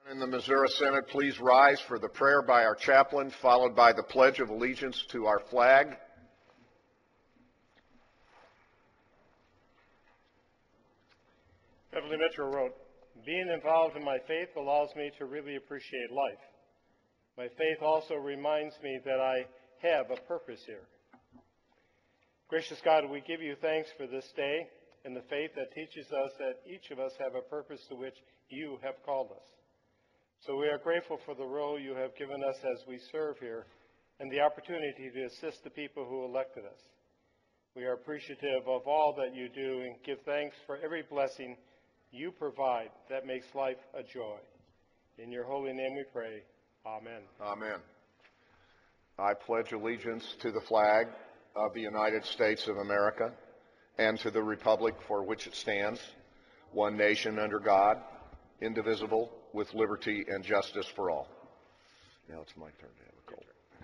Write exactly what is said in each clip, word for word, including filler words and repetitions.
In the Missouri Senate, please rise for the prayer by our chaplain, followed by the Pledge of Allegiance to our flag. Beverly Mitchell wrote, "Being involved in my faith allows me to really appreciate life. My faith also reminds me that I have a purpose here." Gracious God, we give you thanks for this day and the faith that teaches us that each of us have a purpose to which you have called us. So we are grateful for the role you have given us as we serve here and the opportunity to assist the people who elected us. We are appreciative of all that you do and give thanks for every blessing you provide that makes life a joy. In your holy name we pray. Amen. Amen. I pledge allegiance to the flag of the United States of America and to the republic for which it stands, one nation under God, indivisible, with liberty and justice for all. Now it's my turn to have a cold.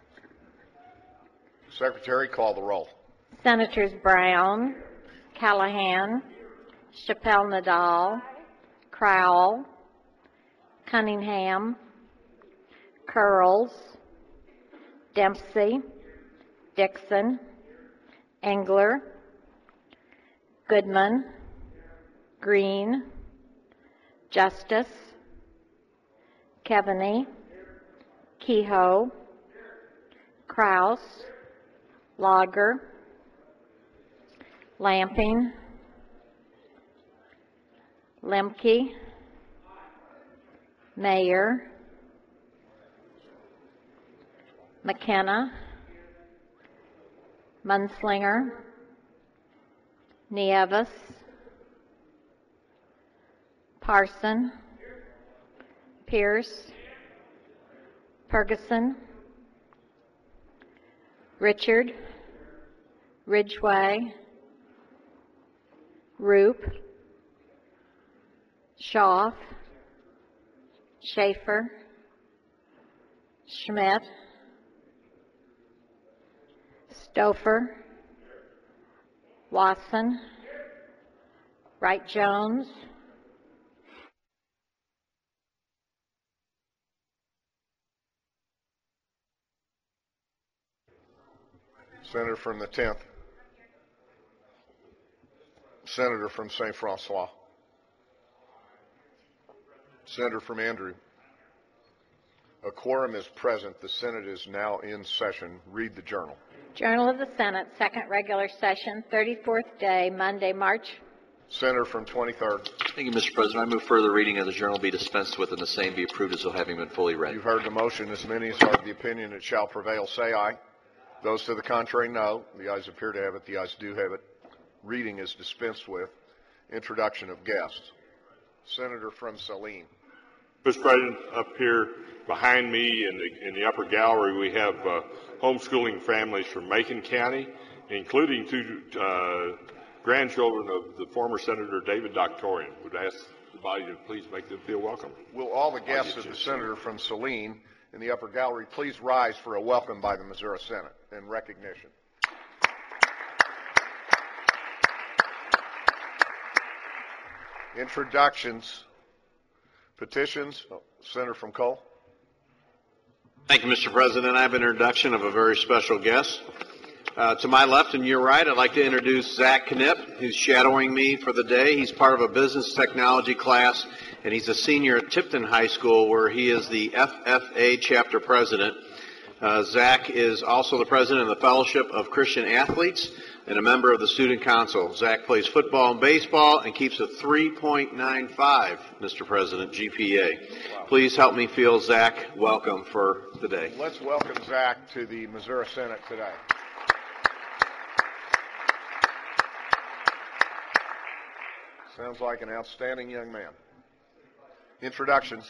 Secretary, call the roll. Senators Brown, Callahan, Chappelle Nadal, Crowell, Cunningham, Curls, Dempsey, Dixon, Engler, Goodman, Green, Justice, Keaveney, Kehoe, Kraus, Lager, Lamping, Lemke, Mayer, McKenna, Munslinger, Nieves, Parson, Pierce, Ferguson, Richard, Ridgway, Roop, Schaaf, Schaefer, Schmidt, Stouffer, Watson, Wright Jones, Senator from the tenth. Senator from Saint Francois. Senator from Andrew. A quorum is present. The Senate is now in session. Read the journal. Journal of the Senate, second regular session, thirty-fourth day, Monday, March. Senator from twenty-third. Thank you, Mister President. I move further reading of the journal be dispensed with and the same be approved as though having been fully read. You've heard the motion. As many as are of the opinion it shall prevail, say aye. Those to the contrary, no. The ayes appear to have it. The ayes do have it. Reading is dispensed with. Introduction of guests. Senator from Saline. Mister President, up here behind me in the, in the upper gallery, we have uh, homeschooling families from Macon County, including two uh, grandchildren of the former Senator David Doctorian. Would ask the body to please make them feel welcome. Will all the guests of the Senator from Saline in the upper gallery please rise for a welcome by the Missouri Senate in recognition. Introductions. Petitions. Oh, Senator from Cole. Thank you, Mister President. I have an introduction of a very special guest. Uh, to my left and your right, I'd like to introduce Zach Knipp, who's shadowing me for the day. He's part of a business technology class, and he's a senior at Tipton High School, where he is the F F A chapter president. Uh, Zach is also the president of the Fellowship of Christian Athletes and a member of the Student Council. Zach plays football and baseball and keeps a three point nine five, Mister President, G P A. Wow. Please help me feel Zach welcome for the day. Let's welcome Zach to the Missouri Senate today. Sounds like an outstanding young man. Introductions.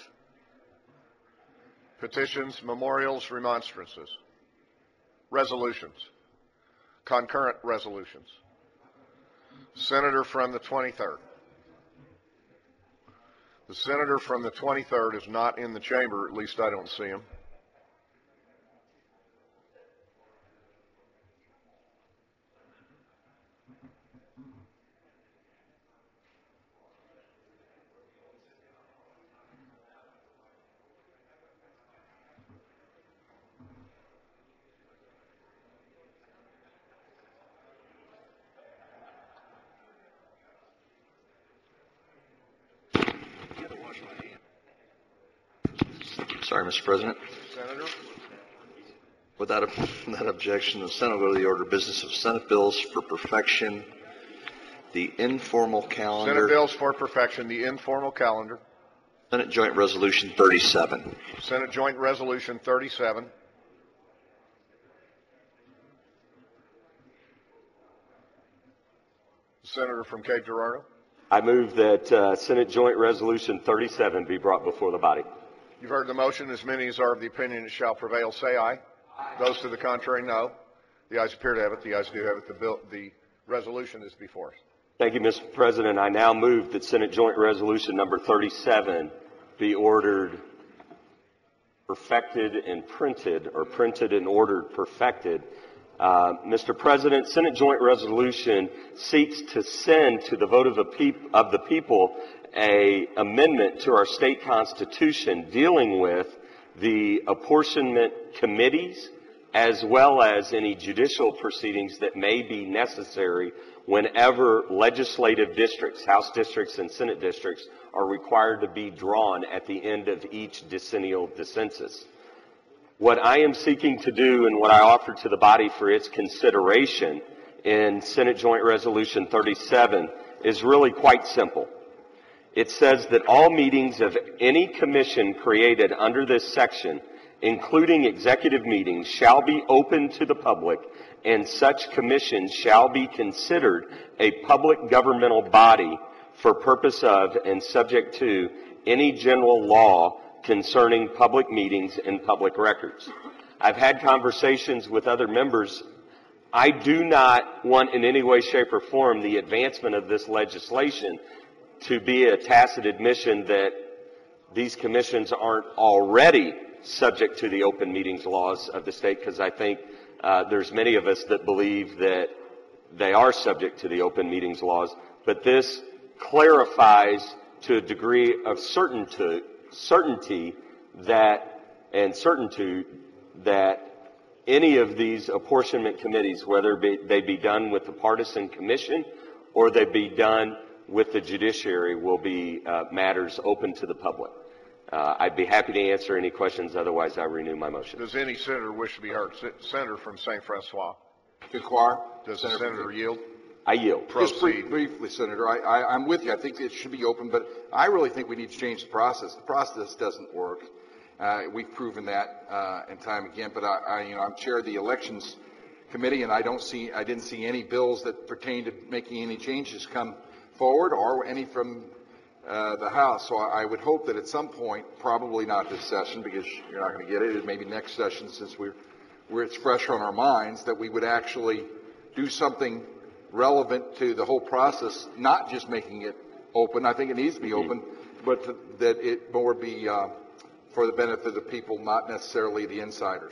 Petitions, memorials, remonstrances. Resolutions. Concurrent resolutions. Senator from the twenty-third. The senator from the twenty-third is not in the chamber, at least I don't see him. Sorry, Mister President. Senator? Without, a, without objection, the Senate will go to the order of business of Senate bills for perfection, the informal calendar. Senate bills for perfection, the informal calendar. Senate Joint Resolution thirty-seven. Senate Joint Resolution thirty-seven. Senator from Cape Girardeau. I move that uh, Senate Joint Resolution thirty-seven be brought before the body. You've heard the motion. As many as are of the opinion it shall prevail, say aye. Aye. Those to the contrary, no. The ayes appear to have it. The ayes do have it. The, bill, the resolution is before us. Thank you, Mister President. I now move that Senate Joint Resolution number thirty-seven be ordered perfected and printed, or printed and ordered perfected. Uh, Mister President, Senate Joint Resolution seeks to send to the vote of the, peop- of the people a amendment to our state constitution dealing with the apportionment committees as well as any judicial proceedings that may be necessary whenever legislative districts, House districts and Senate districts, are required to be drawn at the end of each decennial census. What I am seeking to do and what I offer to the body for its consideration in Senate Joint Resolution thirty-seven is really quite simple. It says that all meetings of any commission created under this section, including executive meetings, shall be open to the public, and such commissions shall be considered a public governmental body for purpose of and subject to any general law concerning public meetings and public records. I've had conversations with other members. I do not want in any way, shape, or form the advancement of this legislation to be a tacit admission that these commissions aren't already subject to the open meetings laws of the state, because I think uh, there's many of us that believe that they are subject to the open meetings laws. But this clarifies to a degree of certainty, certainty that and certitude that any of these apportionment committees, whether be, they be done with the partisan commission or they be done with the judiciary, will be uh, matters open to the public. Uh, I'd be happy to answer any questions. Otherwise, I renew my motion. Does any senator wish to be heard? Senator from Saint Francois. Inquire. Does the senator yield? I yield. Proceed. Just brief, briefly, Senator, I, I, I'm with you. I think it should be open, but I really think we need to change the process. The process doesn't work. Uh, we've proven that uh, in time again. But I, I, you know, I'm chair of the elections committee, and I don't see, I didn't see any bills that pertain to making any changes come forward, or any from uh, the House. So I, I would hope that at some point, probably not this session, because you're not going to get it, it may be next session, since we're, where it's fresh on our minds, that we would actually do something relevant to the whole process, not just making it open. I think it needs to be open, but to, that it more be uh, for the benefit of the people, not necessarily the insiders.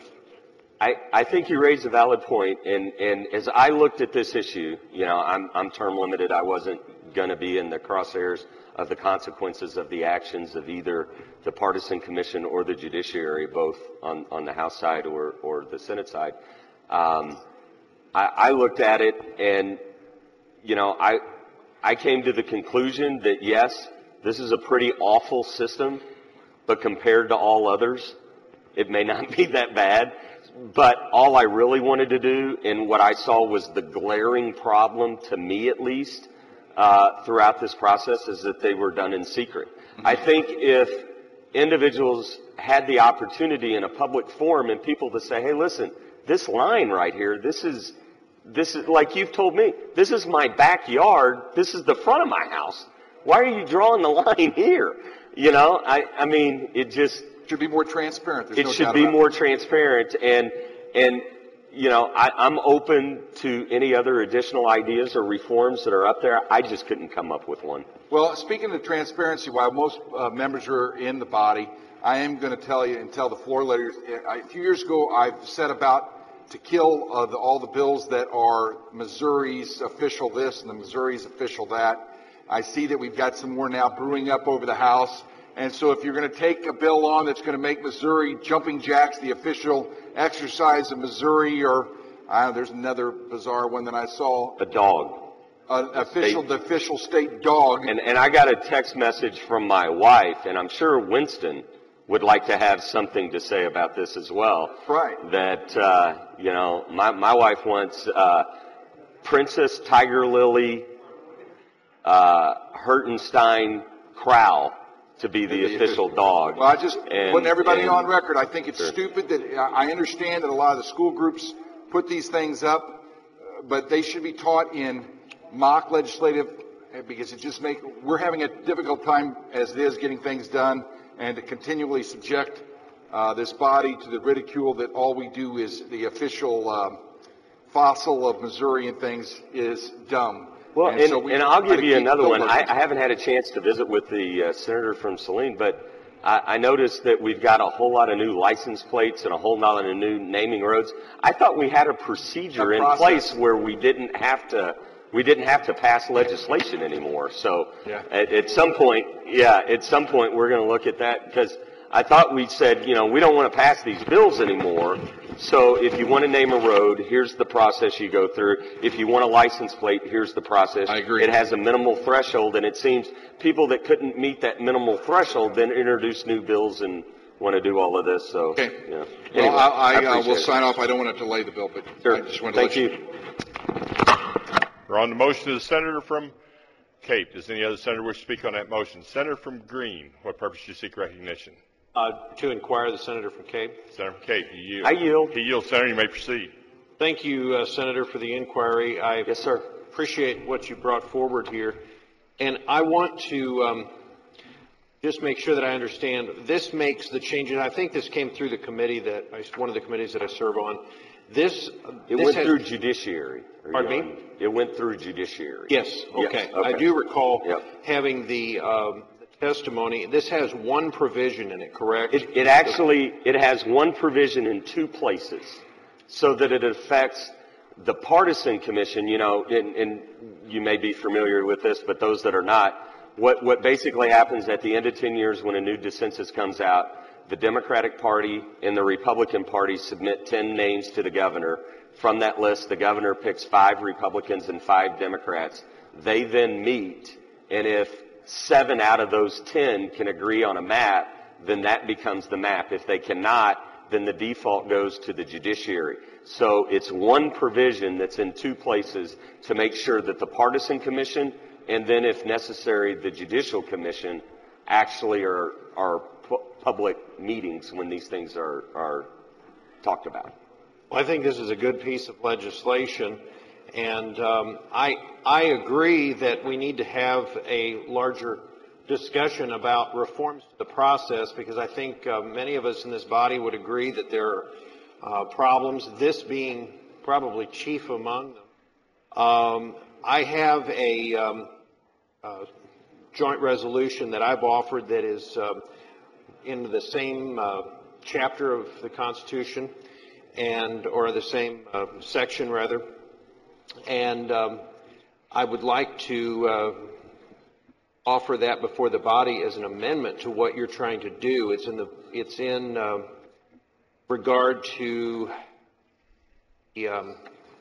I, I think you raise a valid point, and, and as I looked at this issue, you know, I'm, I'm term limited. I wasn't going to be in the crosshairs of the consequences of the actions of either the partisan commission or the judiciary, both on, on the House side or, or the Senate side. Um, I, I looked at it, and you know, I I came to the conclusion that yes, this is a pretty awful system, but compared to all others, it may not be that bad. But all I really wanted to do, and what I saw was the glaring problem, to me at least, uh, throughout this process, is that they were done in secret. Mm-hmm. I think if individuals had the opportunity in a public forum and people to say, hey, listen, this line right here, this is This is, like you've told me, this is my backyard. This is the front of my house. Why are you drawing the line here? You know, I, I mean, it just... It should be more transparent. There's it no should doubt be about more it. transparent. And, and you know, I, I'm open to any other additional ideas or reforms that are up there. I just couldn't come up with one. Well, speaking of transparency, while most uh, members are in the body, I am going to tell you and tell the floor leaders, a few years ago I've set about to kill uh, the, all the bills that are Missouri's official this and the Missouri's official that. I see that we've got some more now brewing up over the House. And so if you're going to take a bill on that's going to make Missouri jumping jacks the official exercise of Missouri, or uh, there's another bizarre one that I saw. A dog. An official, the official state dog. And, and I got a text message from my wife, and I'm sure Winston would like to have something to say about this as well. Right. That, uh, you know, my, my wife wants uh, Princess Tiger Lily uh, Hertenstein Crow to be the, the official dog. Well, I just and, putting everybody and, on record. I think it's sure. stupid that I understand that a lot of the school groups put these things up, uh, but they should be taught in mock legislative because it just make we're having a difficult time as it is getting things done, and to continually subject uh, this body to the ridicule that all we do is the official um, fossil of Missouri and things is dumb. Well, and, and, so we and I'll give you another one. I, I, I haven't had a chance to visit with the uh, senator from Saline, but I, I noticed that we've got a whole lot of new license plates and a whole lot of new naming roads. I thought we had a procedure A in process. place where we didn't have to we didn't have to pass legislation anymore. So Yeah. at, at some point, yeah, at some point we're going to look at that because I thought we said, you know, we don't want to pass these bills anymore. So if you want to name a road, here's the process you go through. If you want a license plate, here's the process. I agree. It has a minimal threshold, and it seems people that couldn't meet that minimal threshold then introduce new bills and want to do all of this. So, Okay. yeah. Well, Anyway, I, I, uh, appreciate will it. sign off. I don't want to delay the bill, but Sure. I just wanted to Thank let you. you. We're on the motion of the senator from Cape. Does any other senator wish to speak on that motion? Senator from Green, what purpose do you seek recognition? Uh, to inquire the senator from Cape. Senator from Cape, you yield. I yield. He yields. Senator, you may proceed. Thank you, uh, Senator, for the inquiry. I Yes, sir. appreciate what you brought forward here. And I want to um, just make sure that I understand. This makes the change, and I think this came through the committee that I, one of the committees that I serve on. This, It this went has, through judiciary. Are you Pardon me? on? It went through judiciary. Yes, Yes, okay. okay. I do recall Yep. having the um, testimony. This has one provision in it, correct? It, it actually, it has one provision in two places so that it affects the partisan commission, you know, and, and you may be familiar with this, but those that are not, what, what basically happens at the end of ten years when a new census comes out, the Democratic Party and the Republican Party submit ten names to the governor. From that list, the governor picks five Republicans and five Democrats. They then meet, and if seven out of those ten can agree on a map, then that becomes the map. If they cannot, then the default goes to the judiciary. So it's one provision that's in two places to make sure that the partisan commission and then, if necessary, the judicial commission actually are, are pu- public meetings when these things are, are talked about. Well, I think this is a good piece of legislation, and um, I I agree that we need to have a larger discussion about reforms to the process because I think uh, many of us in this body would agree that there are uh, problems, this being probably chief among them. Um, I have a um, uh, joint resolution that I've offered that is uh, in the same uh, chapter of the Constitution and or the same uh, section rather, and um, I would like to uh, offer that before the body as an amendment to what you're trying to do. It's in the it's in uh, regard to the um,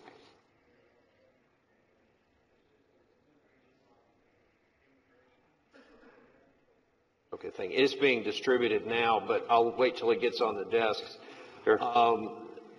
okay thing. It's being distributed now, but I'll wait till it gets on the desks. Sure. Um,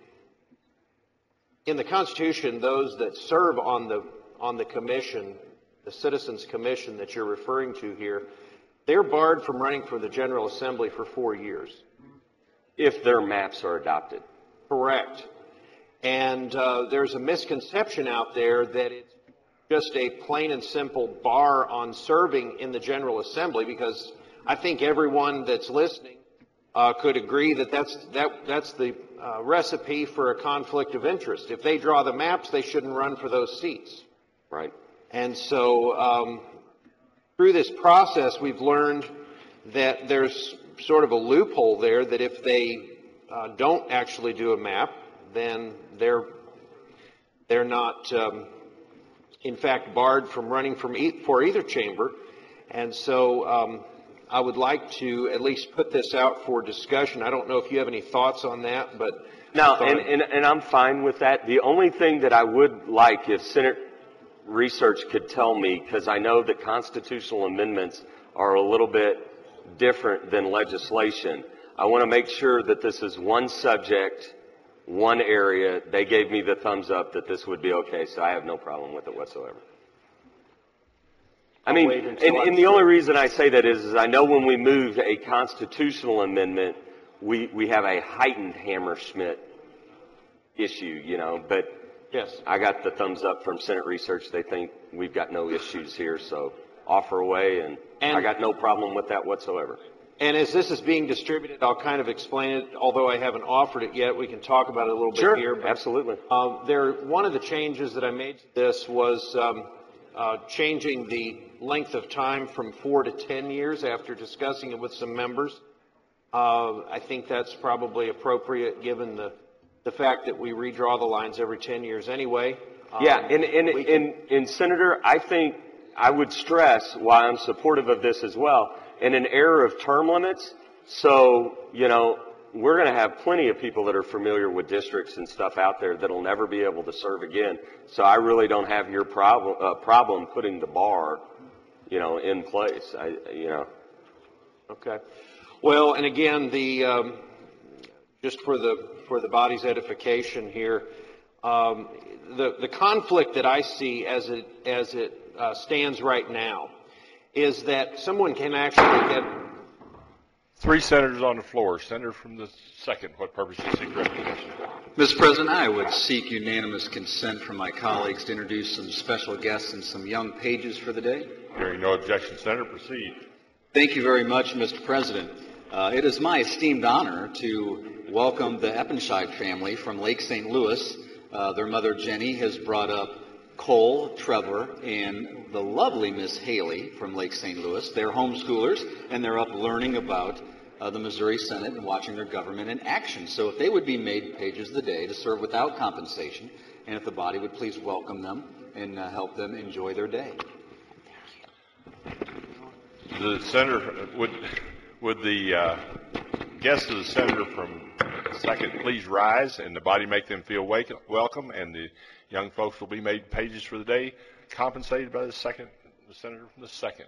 in the Constitution, those that serve on the on the commission, the Citizens Commission that you're referring to here, they're barred from running for the General Assembly for four years. If their maps are adopted. Correct. And uh, there's a misconception out there that it's just a plain and simple bar on serving in the General Assembly, because I think everyone that's listening uh, could agree that that's, that, that's the uh, recipe for a conflict of interest. If they draw the maps, they shouldn't run for those seats. Right. And so um, through this process, we've learned that there's sort of a loophole there that if they uh, don't actually do a map, then they're they're not, um, in fact, barred from running from e- for either chamber. And so um, I would like to at least put this out for discussion. I don't know if you have any thoughts on that, but No, and, and, and I'm fine with that. The only thing that I would like if Senate research could tell me, because I know that constitutional amendments are a little bit different than legislation. I want to make sure that this is one subject, one area. They gave me the thumbs up that this would be okay, so I have no problem with it whatsoever. I mean, and, and the only reason I say that is, is I know when we move a constitutional amendment, we, we have a heightened Hammerschmidt issue, you know, but yes, I got the thumbs up from Senate Research. They think we've got no issues here, so offer away, and, and I got no problem with that whatsoever. And as this is being distributed, I'll kind of explain it, although I haven't offered it yet. We can talk about it a little bit sure, here. But, absolutely. Um, there, one of the changes that I made to this was um, uh, changing the length of time from four to ten years after discussing it with some members. Uh, I think that's probably appropriate given the, the fact that we redraw the lines every ten years anyway. Um, yeah, and, and, and, and Senator, I think I would stress why I'm supportive of this as well. In an era of term limits, so, you know, we're going to have plenty of people that are familiar with districts and stuff out there that'll never be able to serve again. So I really don't have your problem, uh, problem putting the bar, you know, in place. I, you know. Okay. Well, and again, the um, just for the for the body's edification here, um, the the conflict that I see as it as it uh, stands right now is that someone can actually get. Three senators on the floor. Senator from the second. What purpose do you seek recognition? Mister President, I would seek unanimous consent from my colleagues to introduce some special guests and some young pages for the day. Hearing no objection, Senator, proceed. Thank you very much, Mister President. Uh, it is my esteemed honor to welcome the Eppenscheid family from Lake Saint Louis. Uh, their mother, Jenny, has brought up Cole, Trevor, and the lovely Miss Haley from Lake Saint Louis. They're homeschoolers, and they're up learning about uh, the Missouri Senate and watching their government in action. So if they would be made pages of the day to serve without compensation, and if the body would please welcome them and uh, help them enjoy their day. The senator, would, would the uh, guests of the senator from second please rise, and the body make them feel wake, welcome, and the young folks will be made pages for the day, compensated by the second, the senator from the second.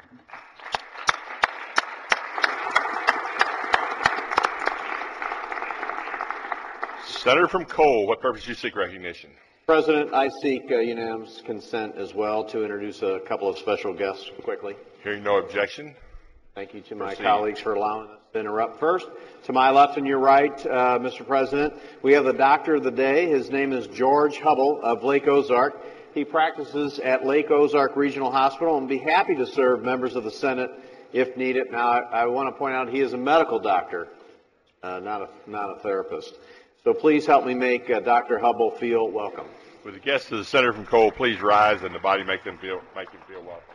Senator from Cole, what purpose do you seek recognition? President, I seek uh, unanimous consent as well to introduce a couple of special guests quickly. Hearing no objection. Thank you to my Proceed. colleagues for allowing us to interrupt. First, to my left and your right, uh, Mister President, we have the doctor of the day. His name is George Hubble of Lake Ozark. He practices at Lake Ozark Regional Hospital and will be happy to serve members of the Senate if needed. Now, I, I want to point out he is a medical doctor, uh, not a not a therapist. So please help me make uh, Doctor Hubble feel welcome. Would the guests of the senator from Cole please rise, and the body make them feel make him feel welcome?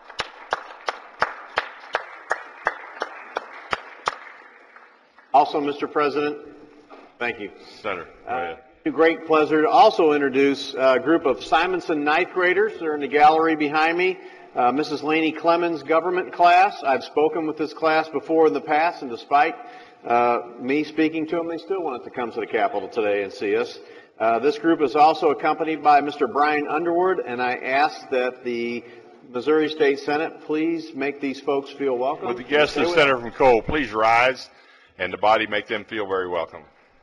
Also, Mister President, thank you. Senator, go ahead. Uh, great pleasure to also introduce a group of Simonson ninth graders. They're in the gallery behind me. Uh, Missus Laney Clemens' government class. I've spoken with this class before in the past, and despite uh, me speaking to them, they still wanted to come to the Capitol today and see us. Uh, this group is also accompanied by Mister Brian Underwood, and I ask that the Missouri State Senate please make these folks feel welcome. Would the guests of the senator from Cole please rise, and the body make them feel very welcome?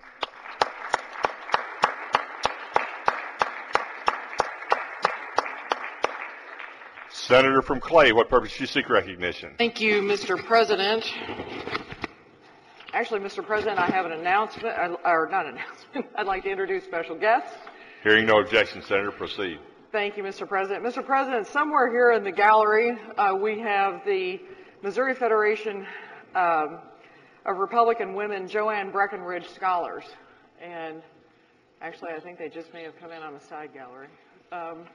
Senator from Clay, what purpose do you seek recognition? Thank you, Mister President. Actually, Mister President, I have an announcement, or not an announcement. I'd like to introduce special guests. Hearing no objection, Senator, proceed. Thank you, Mister President. Mister President, somewhere here in the gallery, uh, we have the Missouri Federation um, of Republican Women Joanne Breckenridge Scholars. And actually, I think they just may have come in on the side gallery. Um,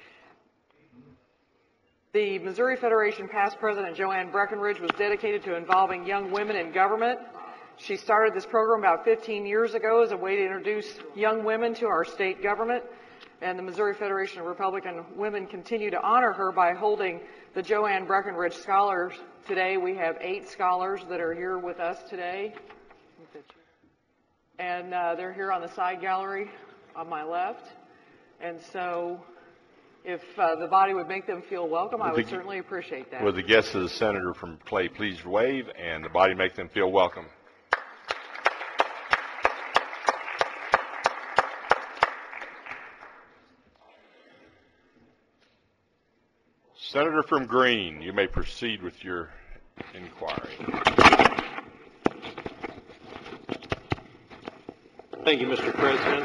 the Missouri Federation past president Joanne Breckenridge was dedicated to involving young women in government. She started this program about fifteen years ago as a way to introduce young women to our state government. And the Missouri Federation of Republican Women continue to honor her by holding the Joanne Breckenridge Scholars. Today we have eight scholars that are here with us today. And uh, they're here on the side gallery on my left. And so if uh, the body would make them feel welcome, I would the, certainly appreciate that. Would the guests of the senator from Clay please wave, and the body make them feel welcome? Senator from Greene, you may proceed with your inquiry. Thank you, Mister President.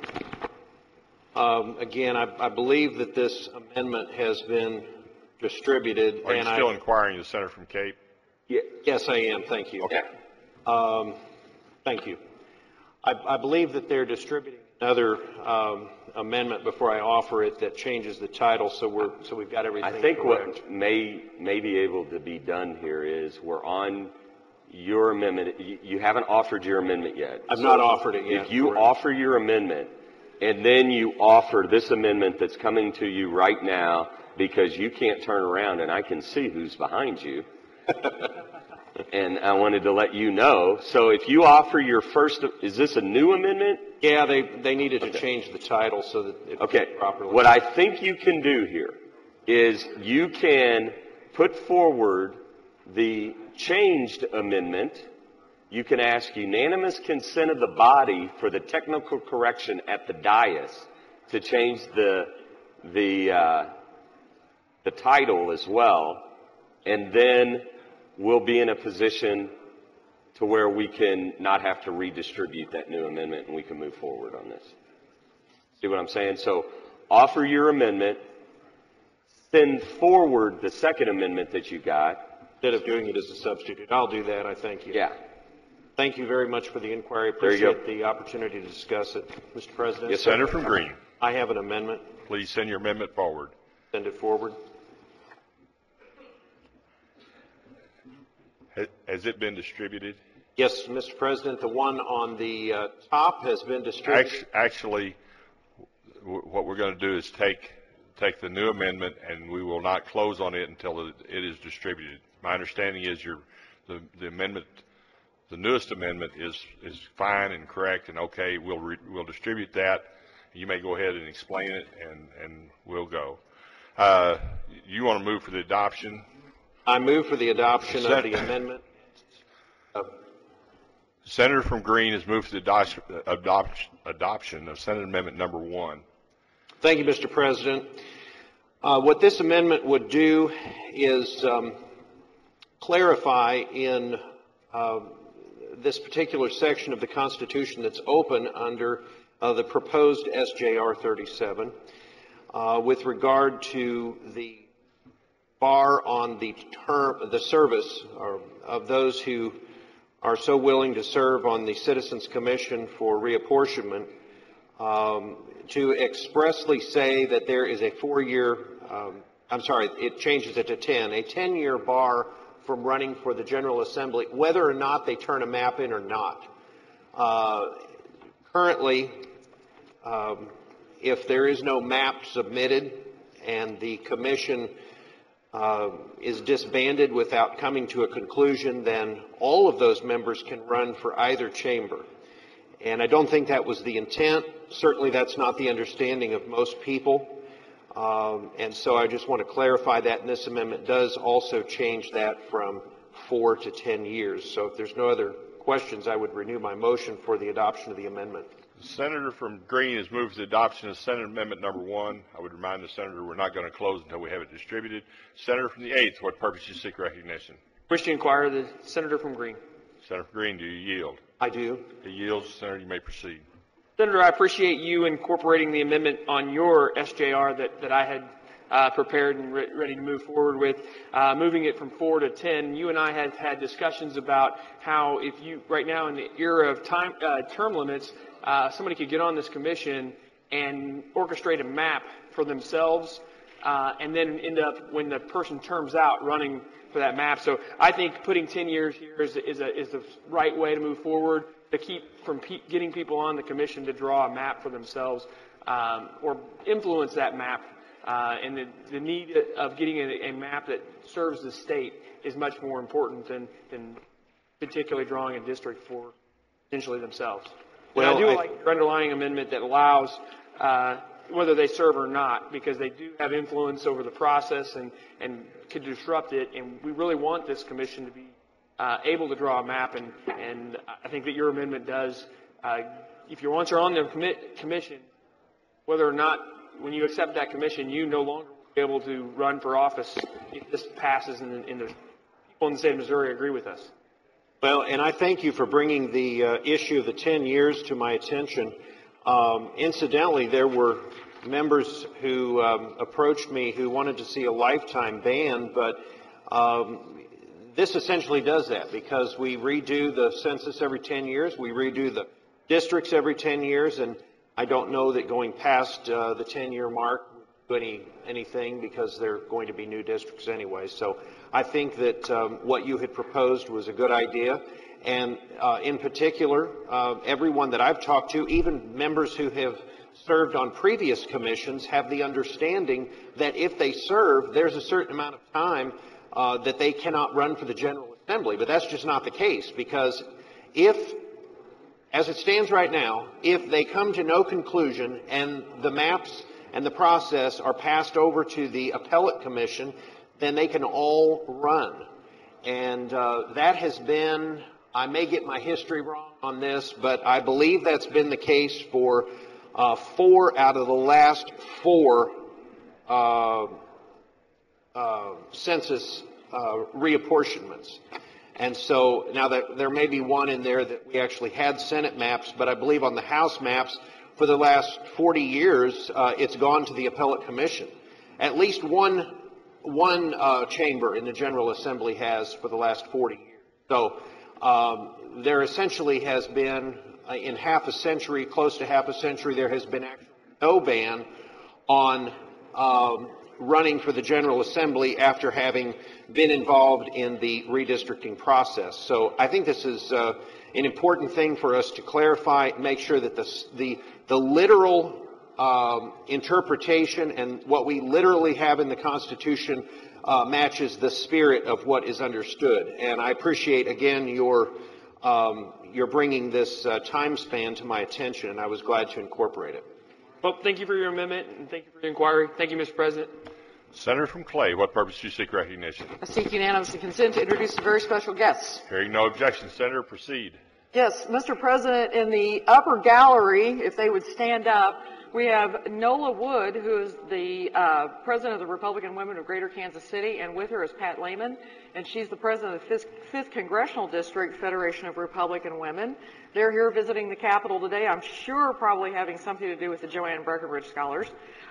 Um, again, I, I believe that this amendment has been distributed. Are you and still I, inquiring the Senator from Cape? Yes, I am. Thank you. Okay. Um, thank you. I, I believe that they're distributing another um, amendment before I offer it that changes the title, so we're so we've got everything. I think correct. what may may be able to be done here is we're on your amendment. You, you haven't offered your amendment yet. I've So not offered it yet. If you Correct. offer your amendment and then you offer this amendment that's coming to you right now because you can't turn around and I can see who's behind you. And I wanted to let you know. So if you offer your first, is this a new amendment? Yeah, they they needed to change the title so that it Okay. fits properly. What I think you can do here is you can put forward the changed amendment. You can ask unanimous consent of the body for the technical correction at the dais to change the the uh, the title as well, and then we'll be in a position to where we can not have to redistribute that new amendment and we can move forward on this. See what I'm saying? So offer your amendment, send forward the second amendment that you got. Instead of doing it as a substitute, I'll do that. I thank you. Yeah. Thank you very much for the inquiry. There you Appreciate the opportunity to discuss it, Mister President. Yes, Senator from Greene. I have an amendment. Please send your amendment forward. Send it forward. Ha- Has it been distributed? Yes, Mister President, the one on the uh, top has been distributed. Act- Actually, w- what we're going to do is take take the new amendment, and we will not close on it until it it is distributed. My understanding is your the, the amendment, the newest amendment is is fine and correct and okay. We'll re, we'll distribute that. You may go ahead and explain it, and and we'll go. Uh, you want to move for the adoption? I move for the adoption Sen- of the amendment. Uh, Senator from Greene has moved for the adoption, adoption, adoption of Senate Amendment Number One. Thank you, Mister President. Uh, what this amendment would do is um, clarify in uh, this particular section of the Constitution that's open under uh, the proposed S J R thirty-seven uh, with regard to the bar on the term, the service or, of those who are so willing to serve on the Citizens Commission for Reapportionment, um, to expressly say that there is a four-year, um, I'm sorry, it changes it to ten, a ten-year bar from running for the General Assembly, whether or not they turn a map in or not. Uh, currently, um, if there is no map submitted and the commission uh, is disbanded without coming to a conclusion, then all of those members can run for either chamber. And I don't think that was the intent. Certainly that's not the understanding of most people. Um, and so I just want to clarify that, and this amendment does also change that from four to ten years. So if there's no other questions, I would renew my motion for the adoption of the amendment. The Senator from Greene has moved for the adoption of Senate Amendment Number One. I would remind the Senator we're not going to close until we have it distributed. Senator from the eighth, what purpose you seek recognition? Wish to inquire the Senator from Greene. Senator from Greene, do you yield? I do. He yields. Senator, you may proceed. Senator, I appreciate you incorporating the amendment on your S J R that, that I had uh, prepared and re- ready to move forward with, uh, moving it from four to ten. You and I have had discussions about how if you, right now in the era of time uh, term limits, uh, somebody could get on this commission and orchestrate a map for themselves uh, and then end up, when the person terms out, running for that map. So I think putting ten years here is, is, a, is the right way to move forward, to keep from pe- getting people on the commission to draw a map for themselves um, or influence that map. Uh, and the, the need of getting a, a map that serves the state is much more important than, than particularly drawing a district for potentially themselves. Well, and I do I, like your underlying amendment that allows uh, whether they serve or not, because they do have influence over the process and, and could disrupt it. And we really want this commission to be uh, able to draw a map. And, and I think that your amendment does. Uh, if you're once you're on the commit, commission, whether or not when you accept that commission, you no longer will be able to run for office if this passes and, and the people in the state of Missouri agree with us. Well, and I thank you for bringing the uh, issue of the ten years to my attention. Um, incidentally, there were members who um, approached me who wanted to see a lifetime ban, but um, this essentially does that because we redo the census every ten years, we redo the districts every ten years, and I don't know that going past uh, the ten-year mark would do any, anything because there are going to be new districts anyway. So I think that um, what you had proposed was a good idea. And uh, in particular, uh, everyone that I've talked to, even members who have served on previous commissions, have the understanding that if they serve, there's a certain amount of time uh, that they cannot run for the General Assembly. But that's just not the case, because if, as it stands right now, if they come to no conclusion and the maps and the process are passed over to the appellate commission, then they can all run. And uh, that has been, I may get my history wrong on this, but I believe that's been the case for uh, four out of the last four uh, uh, census uh, reapportionments. And so now that there may be one in there that we actually had Senate maps, but I believe on the House maps for the last forty years, uh, it's gone to the appellate commission. At least one one uh, chamber in the General Assembly has for the last forty years. So um, there essentially has been, uh, in half a century, close to half a century, there has been actually no ban on um, running for the General Assembly after having been involved in the redistricting process. So I think this is uh, an important thing for us to clarify, make sure that the, the, the literal um, interpretation and what we literally have in the Constitution uh, matches the spirit of what is understood. And I appreciate, again, your, um, your bringing this uh, time span to my attention, and I was glad to incorporate it. Well, thank you for your amendment, and thank you for the inquiry. Thank you, Mister President. Senator from Clay, what purpose do you seek recognition? I seek unanimous consent to introduce the very special guests. Hearing no objection, Senator, proceed. Yes, Mister President, in the upper gallery, if they would stand up, we have Nola Wood, who is the uh, president of the Republican Women of Greater Kansas City, and with her is Pat Lehman, and she's the president of the fifth, fifth Congressional District Federation of Republican Women. They're here visiting the Capitol today, I'm sure probably having something to do with the Joanne Breckenridge Scholars.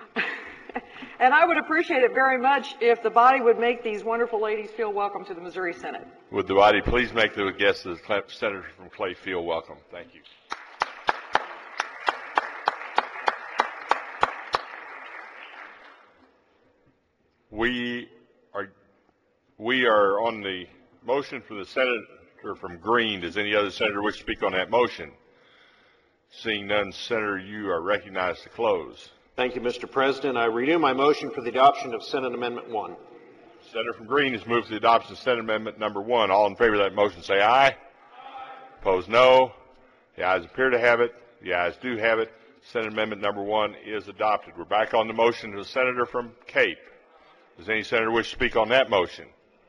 And I would appreciate it very much if the body would make these wonderful ladies feel welcome to the Missouri Senate. Would the body please make the guests of the Senator from Clay feel welcome? Thank you. We are, we are on the motion for the Senator from Green. Does any other senator wish to speak on that motion? Seeing none, Senator, you are recognized to close. Thank you, Mister President. I renew my motion for the adoption of Senate Amendment one. Senator from Green has moved to the adoption of Senate Amendment number one. All in favor of that motion say aye. Aye. Opposed, no. The ayes appear to have it. The ayes do have it. Senate Amendment number one is adopted. We're back on the motion of the Senator from Cape. Does any senator wish to speak on that motion?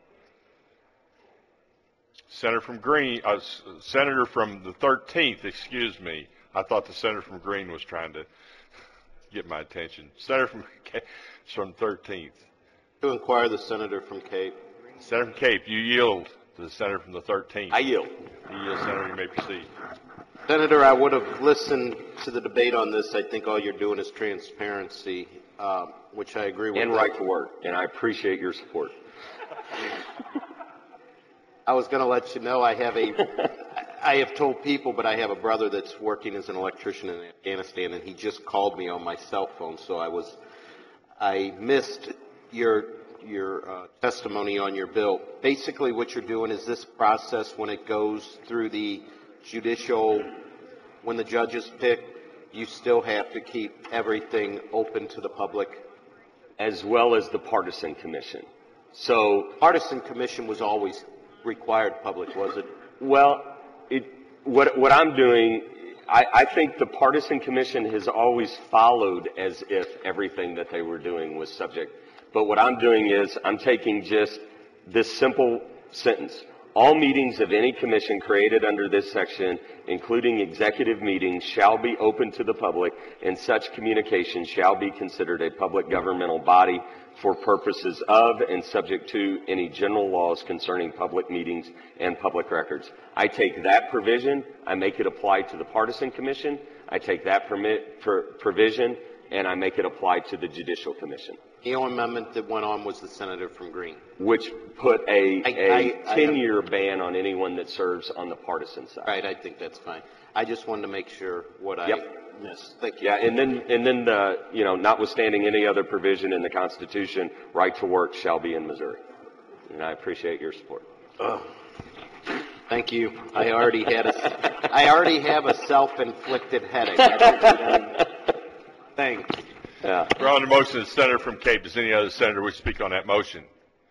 Senator from Green, uh, Senator from the thirteenth, excuse me. I thought the Senator from Green was trying to get my attention. Senator from from thirteenth. To inquire the senator from Cape. Senator from Cape, you yield to the senator from the thirteenth. I yield. You yield, Senator. You may proceed. Senator, I would have listened to the debate on this. I think all you're doing is transparency, uh, which I agree with. And right to work, and I appreciate your support. I was going to let you know I have a, I have told people, but I have a brother that's working as an electrician in Afghanistan, and he just called me on my cell phone, so I was, I missed your your uh, testimony on your bill. Basically, what you're doing is this process when it goes through the judicial, when the judges pick, you still have to keep everything open to the public, as well as the partisan commission. So, partisan commission was always required public, was it? Well, it, what, what I'm doing, I, I think the partisan commission has always followed as if everything that they were doing was subject. But what I'm doing is I'm taking just this simple sentence. All meetings of any commission created under this section, including executive meetings, shall be open to the public, and such communication shall be considered a public governmental body for purposes of and subject to any general laws concerning public meetings and public records. I take that provision, I make it apply to the partisan commission. I take that permit, per, provision, and I make it apply to the judicial commission. The only amendment that went on was the senator from Green, which put a, I, a I, ten-year ban on anyone that serves on the partisan side. Right, I think that's fine. I just wanted to make sure what I yep. missed. Thank you. Yeah, and then, and then the, you know, notwithstanding any other provision in the Constitution, right to work shall be in Missouri. And I appreciate your support. Oh. Thank you. I already had a, I already have a self-inflicted headache. I don't need any thing. Yeah. We're on the motion of the senator from Cape. Does any other senator wish to speak on that motion?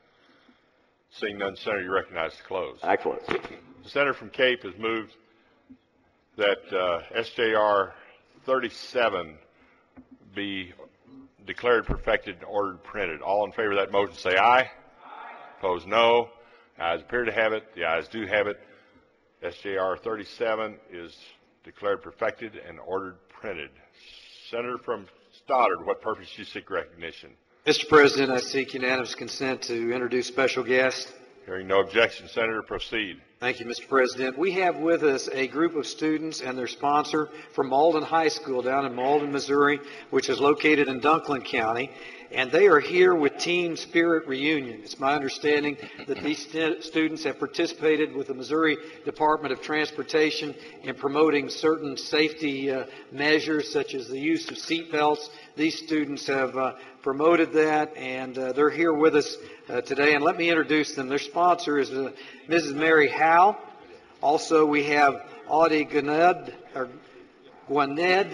Seeing none, Senator, you recognize to close. I close. The senator from Cape has moved that uh, S J R thirty-seven be declared perfected and ordered printed. All in favor of that motion say aye. Aye. Opposed, no. The ayes appear to have it. The ayes do have it. S J R thirty-seven is declared perfected and ordered printed. Senator from Stoddard, what purpose do you seek recognition? Mister President, I seek unanimous consent to introduce special guest. Hearing no objection, Senator, proceed. Thank you, Mister President. We have with us a group of students and their sponsor from Malden High School down in Malden, Missouri, which is located in Dunklin County. And they are here with Team Spirit Reunion. It's my understanding that these st- students have participated with the Missouri Department of Transportation in promoting certain safety uh, measures, such as the use of seat belts. These students have uh, promoted that, and uh, they're here with us uh, today. And let me introduce them. Their sponsor is uh, Missus Mary Howe. Also, we have Audie Gwinnett, or Gwinnett,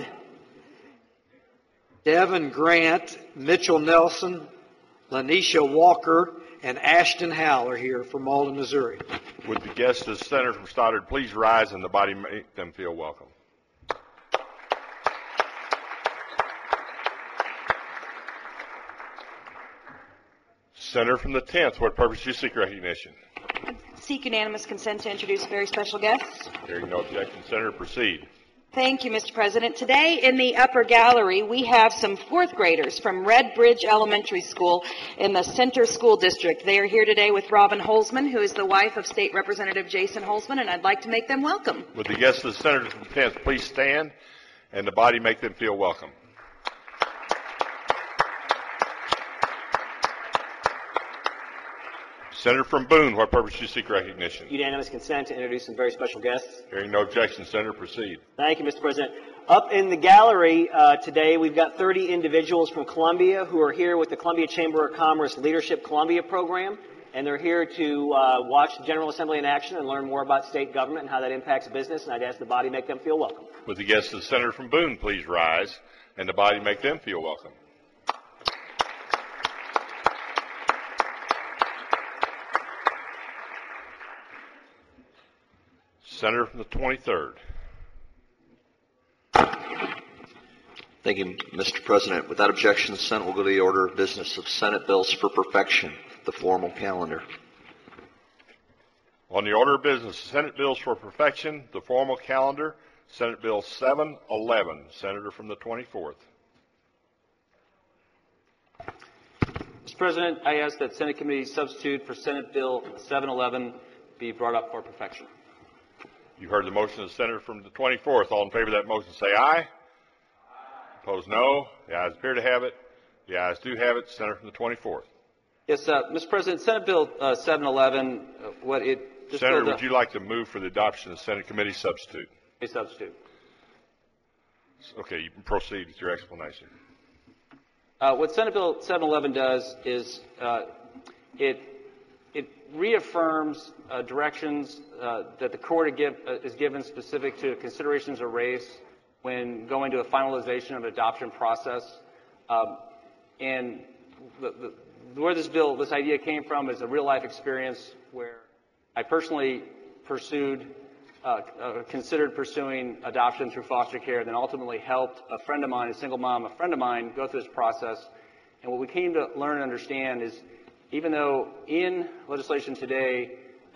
Devin Grant, Mitchell Nelson, Lanisha Walker, and Ashton Howell are here from Malden, Missouri. Would the guests of the senator from Stoddard please rise and the body make them feel welcome? Senator from the tenth, what purpose do you seek recognition? Seek unanimous consent to introduce very special guests. Hearing no objection, Senator, proceed. Thank you, Mister President. Today in the upper gallery, we have some fourth graders from Red Bridge Elementary School in the Center School District. They are here today with Robin Holzman, who is the wife of State Representative Jason Holzman, and I'd like to make them welcome. Would the guests of the senator from the tenth please stand and the body make them feel welcome? Senator from Boone, what purpose do you seek recognition? Unanimous consent to introduce some very special guests. Hearing no objection, Senator, proceed. Thank you, Mister President. Up in the gallery uh, today, we've got thirty individuals from Columbia who are here with the Columbia Chamber of Commerce Leadership Columbia program, and they're here to uh, watch the General Assembly in action and learn more about state government and how that impacts business, and I'd ask the body make them feel welcome. Would the guests of the senator from Boone please rise and the body make them feel welcome? Senator from the twenty-third. Thank you, Mister President. Without objection, the Senate will go to the order of business of Senate bills for perfection, the formal calendar. On the order of business, Senate bills for perfection, the formal calendar, Senate Bill seven eleven. Senator from the twenty-fourth. Mister President, I ask that Senate Committee substitute for Senate Bill seven eleven be brought up for perfection. You heard the motion of the senator from the twenty-fourth. All in favor of that motion say aye. Aye. Opposed, no. The ayes appear to have it. The ayes do have it. Senator from the twenty-fourth. Yes, uh, Mister President, Senate Bill uh, seven eleven, uh, what it... This Senator, bill would you like to move for the adoption of the Senate Committee substitute? A substitute. Okay, you can proceed with your explanation. Uh, what Senate Bill seven eleven does is uh, it it reaffirms uh, directions uh, that the court give, uh, is given specific to considerations of race when going to a finalization of an adoption process. Um, and the, the, where this bill, this idea came from is a real-life experience where I personally pursued, uh, uh, considered pursuing adoption through foster care, then ultimately helped a friend of mine, a single mom, a friend of mine, go through this process. And what we came to learn and understand is even though in legislation today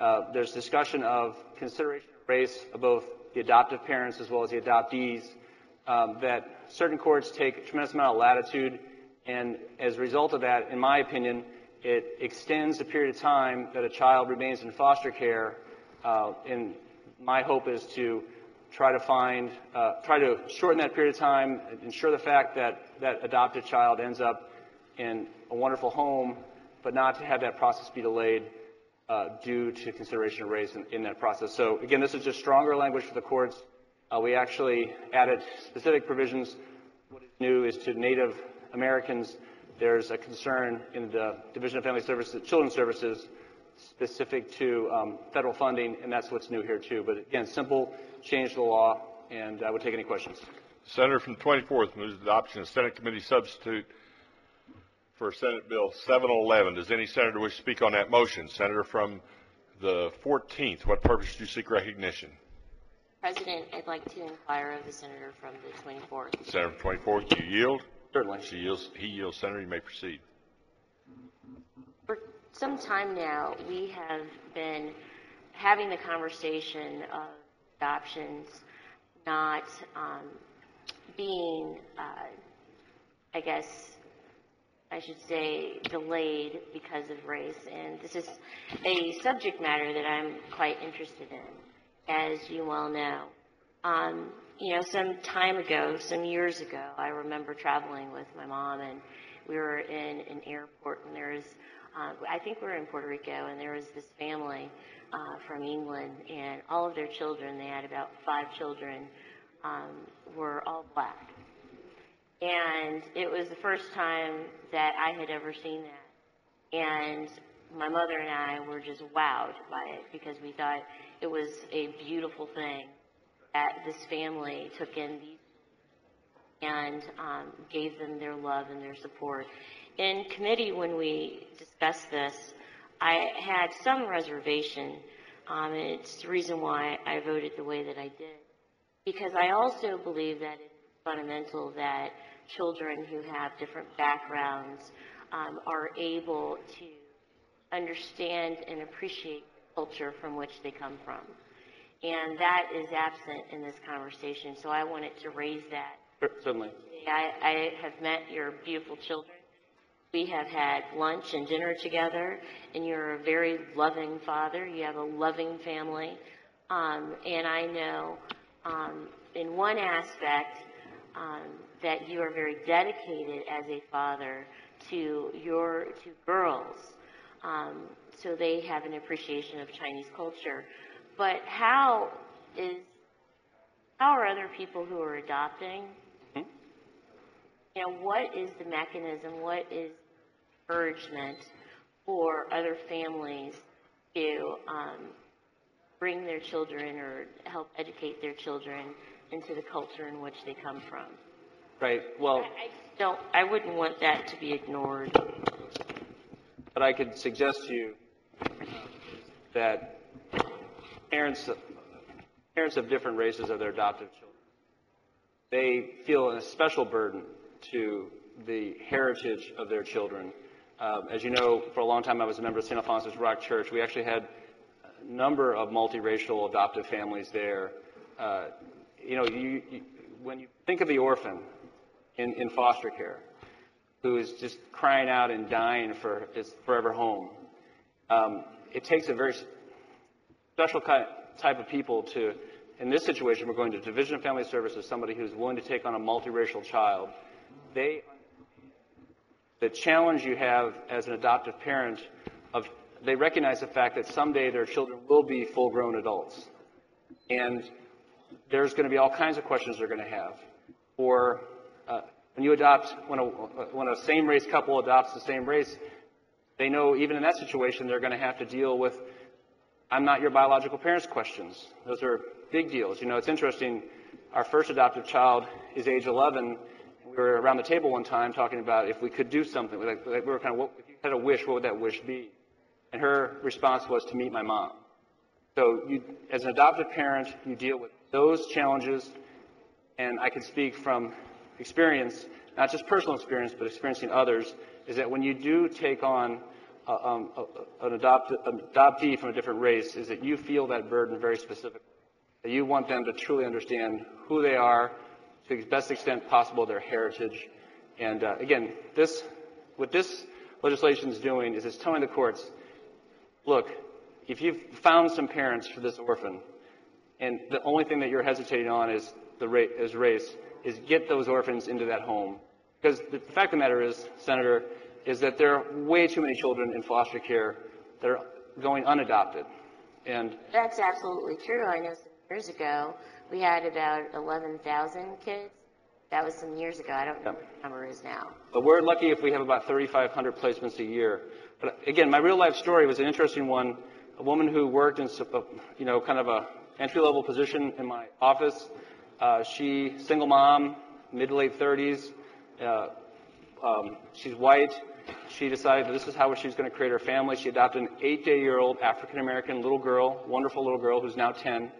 uh, there's discussion of consideration of race of both the adoptive parents as well as the adoptees, um, that certain courts take a tremendous amount of latitude, and as a result of that, in my opinion, it extends the period of time that a child remains in foster care. Uh, and my hope is to try to find, uh, try to shorten that period of time, ensure the fact that that adopted child ends up in a wonderful home, but not to have that process be delayed uh, due to consideration of race in, in that process. So again, this is just stronger language for the courts. Uh, we actually added specific provisions. What is new is to Native Americans. There's a concern in the Division of Family Services, Children's Services, specific to um, federal funding, and that's what's new here too. But again, simple change to the law, and I would take any questions. Senator from the twenty-fourth moves adoption of Senate Committee substitute for Senate Bill seven eleven. Does any senator wish to speak on that motion? Senator from the fourteenth, what purpose do you seek recognition? President, I'd like to inquire of the senator from the twenty-fourth. Senator from the twenty-fourth, do you yield? Certainly. She yields, he yields. Senator, you may proceed. For some time now, we have been having the conversation of adoptions not um, being, uh, I guess, I should say, delayed because of race. And this is a subject matter that I'm quite interested in, as you well know. Um, you know, some time ago, some years ago, I remember traveling with my mom, and we were in an airport, and there was, uh, I think we were in Puerto Rico, and there was this family uh, from England, and all of their children, they had about five children, um, were all black. And it was the first time that I had ever seen that. And my mother and I were just wowed by it, because we thought it was a beautiful thing that this family took in these and um, gave them their love and their support. In committee, when we discussed this, I had some reservation, um, and it's the reason why I voted the way that I did, because I also believe that it's fundamental that children who have different backgrounds um, are able to understand and appreciate the culture from which they come from. And that is absent in this conversation, so I wanted to raise that. Certainly. I, I have met your beautiful children. We have had lunch and dinner together, and you're a very loving father. You have a loving family. Um, and I know um, in one aspect um, that you are very dedicated as a father to your to girls, um, so they have an appreciation of Chinese culture. But how is how are other people who are adopting? Mm-hmm. You know, what is the mechanism? What is encouragement for other families to um, bring their children or help educate their children into the culture in which they come from? Right. Well, I, I just don't. I wouldn't want that to be ignored. But I could suggest to you that parents, parents of different races of their adoptive children, they feel a special burden to the heritage of their children. Um, as you know, for a long time I was a member of Saint Alphonsus Rock Church. We actually had a number of multiracial adoptive families there. Uh, you know, you, you, when you think of the orphan in, in foster care, who is just crying out and dying for his forever home, um, it takes a very special kind, type of people to, in this situation, we're going to Division of Family Services, somebody who's willing to take on a multiracial child. They, the challenge you have as an adoptive parent, of they recognize the fact that someday their children will be full-grown adults. And there's going to be all kinds of questions they're going to have. Or uh, when you adopt, when a, when a same-race couple adopts the same race, they know even in that situation they're going to have to deal with "I'm not your biological parents" questions. Those are big deals. You know, it's interesting. Our first adoptive child is age eleven. We were around the table one time talking about if we could do something. Like, we were kind of, what, if you had a wish, what would that wish be? And her response was to meet my mom. So you, as an adoptive parent, you deal with those challenges. And I can speak from experience, not just personal experience, but experiencing others, is that when you do take on uh, um, uh, an, adopt, an adoptee from a different race is that you feel that burden very specifically. That you want them to truly understand who they are, to the best extent possible, their heritage. And uh, again, this, what this legislation is doing is it's telling the courts, look, if you've found some parents for this orphan, and the only thing that you're hesitating on is the ra- is race, is get those orphans into that home. Because the fact of the matter is, Senator, is that there are way too many children in foster care that are going unadopted. And That's absolutely true. I know some years ago we had about eleven thousand kids. That was some years ago. I don't know what the number is now. But we're lucky if we have about thirty-five hundred placements a year. But again, my real life story was an interesting one. A woman who worked in, you know, kind of a entry-level position in my office. Uh, she, single mom, mid to late thirties. Uh, um, she's white. She decided that this is how she's going to create her family. She adopted an eight-day-year-old African-American little girl, wonderful little girl who's now ten.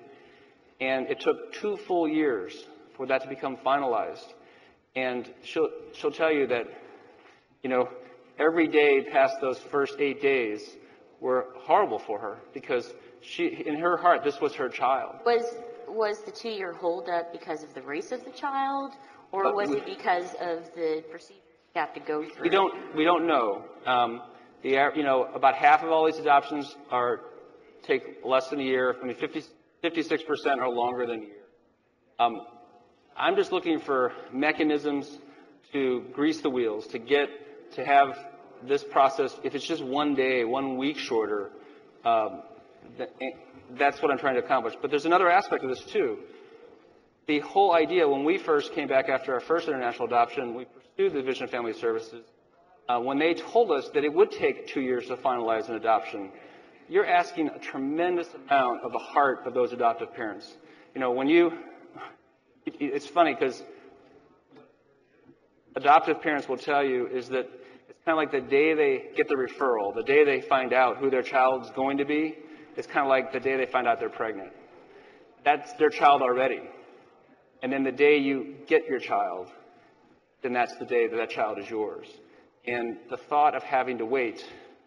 And it took two full years for that to become finalized. And she'll, she'll tell you that, you know, every day past those first eight days were horrible for her because she, in her heart, this was her child. Was was the two-year holdup because of the race of the child, or Uh, was we- it because of the procedure you have to go through? We don't, we don't know. Um, the, ar- you know, about half of all these adoptions are take less than a year. I mean, fifty, fifty-six percent are longer than a year. Um, I'm just looking for mechanisms to grease the wheels, to get, to have this process, if it's just one day, one week shorter, um, that, that's what I'm trying to accomplish. But there's another aspect of this too. The whole idea, when we first came back after our first international adoption, we pursued the Division of Family Services. Uh, when they told us that it would take two years to finalize an adoption, you're asking a tremendous amount of the heart of those adoptive parents. You know, when you, it, it's funny because adoptive parents will tell you is that it's kind of like the day they get the referral, the day they find out who their child's going to be, it's kind of like the day they find out they're pregnant. That's their child already. And then the day you get your child, then that's the day that that child is yours. And the thought of having to wait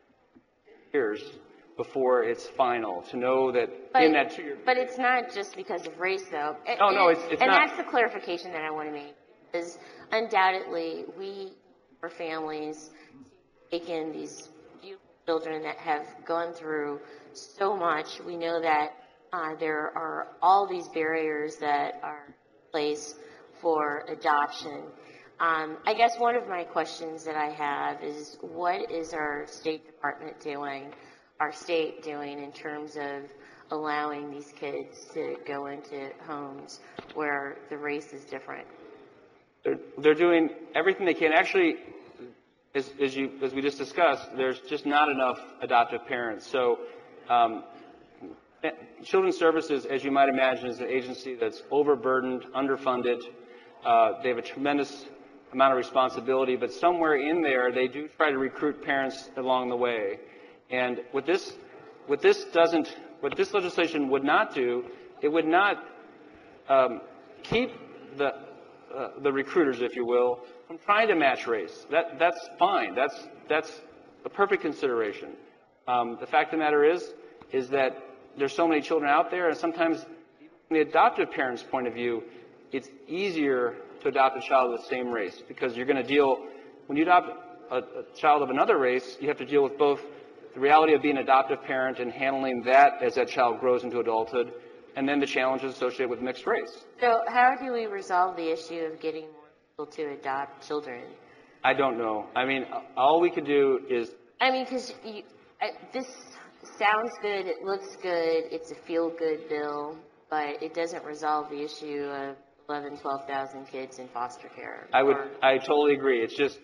years before it's final, to know that But, in that two-year... but it's not just because of race, though. And, Oh, no, and- it's- it's and not. that's the clarification that I want to make, is undoubtedly we, our families, take in these beautiful children that have gone through so much. We know that uh, there are all these barriers that are in place for adoption. Um, I guess one of my questions that I have is, what is our State Department doing, our state doing in terms of allowing these kids to go into homes where the race is different? They're, they're doing everything they can. Actually, as, as, you, as we just discussed, there's just not enough adoptive parents. So um, Children's Services, as you might imagine, is an agency that's overburdened, underfunded. Uh, they have a tremendous amount of responsibility, but somewhere in there, they do try to recruit parents along the way. And what this, what this doesn't, what this legislation would not do, it would not um, keep the uh, the recruiters, if you will, from trying to match race. That that's fine. That's that's a perfect consideration. Um, the fact of the matter is, is that there's so many children out there, and sometimes, from the adoptive parent's point of view, it's easier to adopt a child of the same race because you're going to deal, when you adopt a, a child of another race, you have to deal with both the reality of being an adoptive parent and handling that as that child grows into adulthood, and then the challenges associated with mixed race. So how do we resolve the issue of getting more people to adopt children? I don't know. I mean, all we could do is... I mean, because this sounds good, it looks good, it's a feel-good bill, but it doesn't resolve the issue of eleven, twelve thousand kids in foster care. I would, Or- I totally agree. It's just,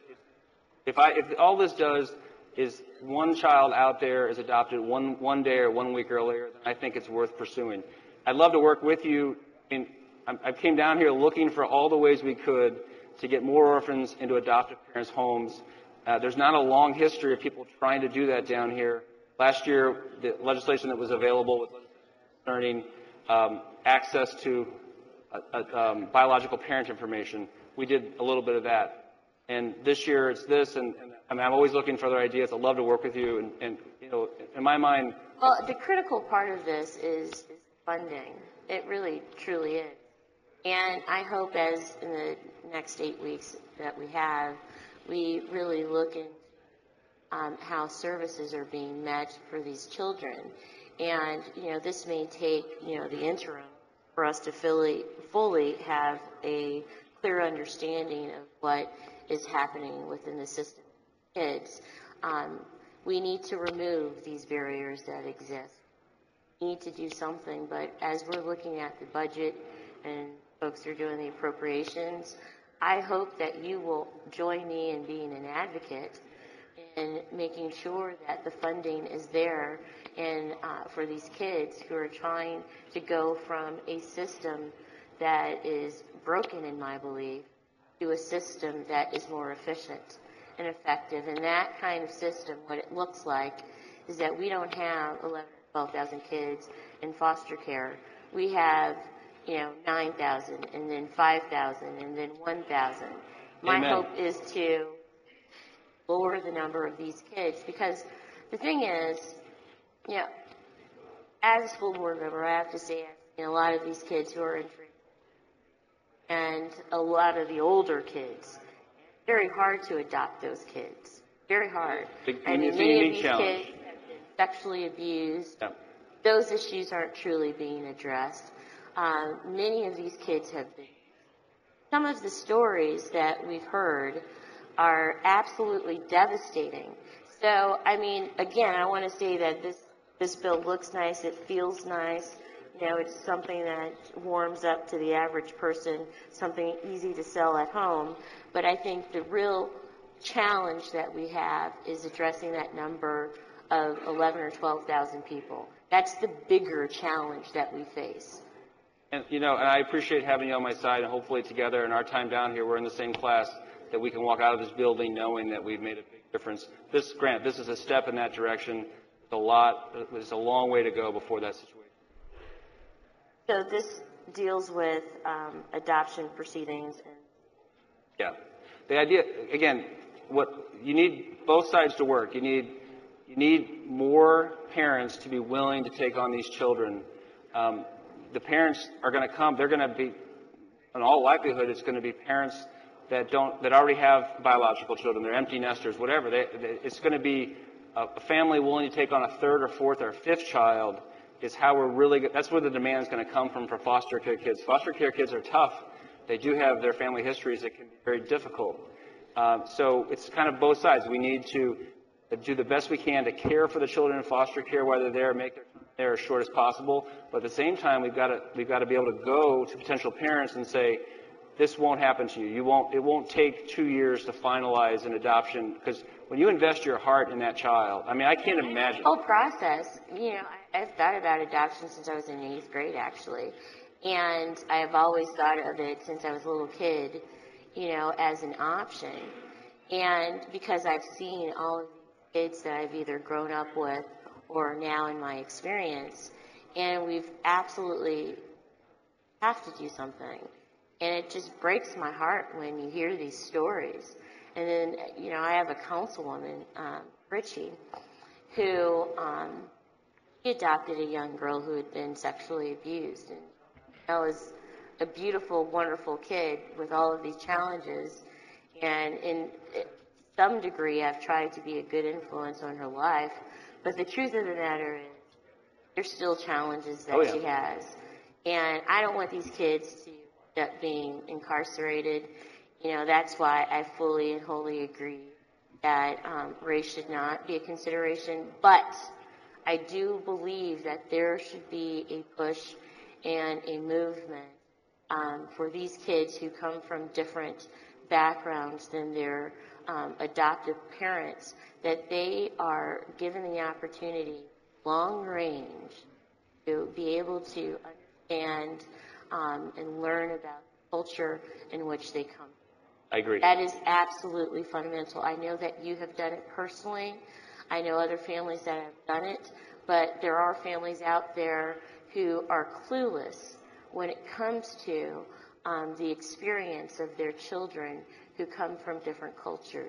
if I, if all this does is one child out there is adopted one, one day or one week earlier, then I think it's worth pursuing. I'd love to work with you. I mean, I I came down here looking for all the ways we could to get more orphans into adoptive parents' homes. Uh, there's not a long history of people trying to do that down here. Last year, the legislation that was available was concerning um, access to uh, uh, um, biological parent information. We did a little bit of that. And this year it's this, and, and I mean, I'm always looking for other ideas. I'd love to work with you. And, and you know, in my mind, Well, the critical part of this is, is funding. It really, truly is. And I hope as in the next eight weeks that we have, we really look into um, how services are being met for these children. And, you know, this may take, you know, the interim for us to fully, fully have a clear understanding of what is happening within the system of kids. Um, we need to remove these barriers that exist. We need to do something, but as we're looking at the budget and folks are doing the appropriations, I hope that you will join me in being an advocate in making sure that the funding is there and uh, for these kids who are trying to go from a system that is broken, in my belief, to a system that is more efficient and effective. And that kind of system, what it looks like, is that we don't have eleven or twelve thousand kids in foster care. We have, you know, nine thousand, and then five thousand, and then one thousand. My Amen. hope is to lower the number of these kids, because the thing is, you know, as a school board member, I have to say I've seen a lot of these kids who are in treatment, and a lot of the older kids. Very hard to adopt those kids. Very hard. Big, I mean, it's a many of unique these challenge. kids have been sexually abused. Yeah. Those issues aren't truly being addressed. Um, many of these kids have been. Some of the stories that we've heard are absolutely devastating. So, I mean, again, I want to say that this, this bill looks nice, it feels nice, you know, it's something that warms up to the average person, something easy to sell at home, but I think the real challenge that we have is addressing that number of eleven or twelve thousand people. That's the bigger challenge that we face. And, you know, and I appreciate having you on my side, and hopefully together in our time down here, we're in the same class, that we can walk out of this building knowing that we've made a big difference. This grant, this is a step in that direction. It's a lot, it's a long way to go before that situation. So this deals with um, adoption proceedings. And Yeah. The idea, again, what you need both sides to work. You need, you need more parents to be willing to take on these children. Um, the parents are going to come, they're going to be, in all likelihood, it's going to be parents that don't, that already have biological children. They're empty nesters, whatever. They, they, it's going to be a, a family willing to take on a third or fourth or fifth child is how we're really, that's where the demand is going to come from for foster care kids. Foster care kids are tough. They do have their family histories that can be very difficult. Um, so it's kind of both sides. We need to do the best we can to care for the children in foster care, whether they're make their time there as short as possible. But at the same time, we've got to we've got to be able to go to potential parents and say, this won't happen to you. You won't. It won't take two years to finalize an adoption, because when you invest your heart in that child, I mean, I can't imagine. the whole process, you know, I, I've thought about adoption since I was in eighth grade, actually. And I've always thought of it since I was a little kid, you know, as an option. And because I've seen all of these kids that I've either grown up with or now in my experience, and we've absolutely have to do something. And it just breaks my heart when you hear these stories. And then, you know, I have a councilwoman, um, Richie, who um, he adopted a young girl who had been sexually abused. And that was a beautiful, wonderful kid with all of these challenges. And in some degree, I've tried to be a good influence on her life. But the truth of the matter is, there's still challenges that Oh, yeah. she has. And I don't want these kids to end up being incarcerated. You know, that's why I fully and wholly agree that um, race should not be a consideration. But I do believe that there should be a push and a movement um, for these kids who come from different backgrounds than their um, adoptive parents, that they are given the opportunity, long range, to be able to understand um, and learn about the culture in which they come. I agree. That is absolutely fundamental. I know that you have done it personally. I know other families that have done it, but there are families out there who are clueless when it comes to um, the experience of their children who come from different cultures.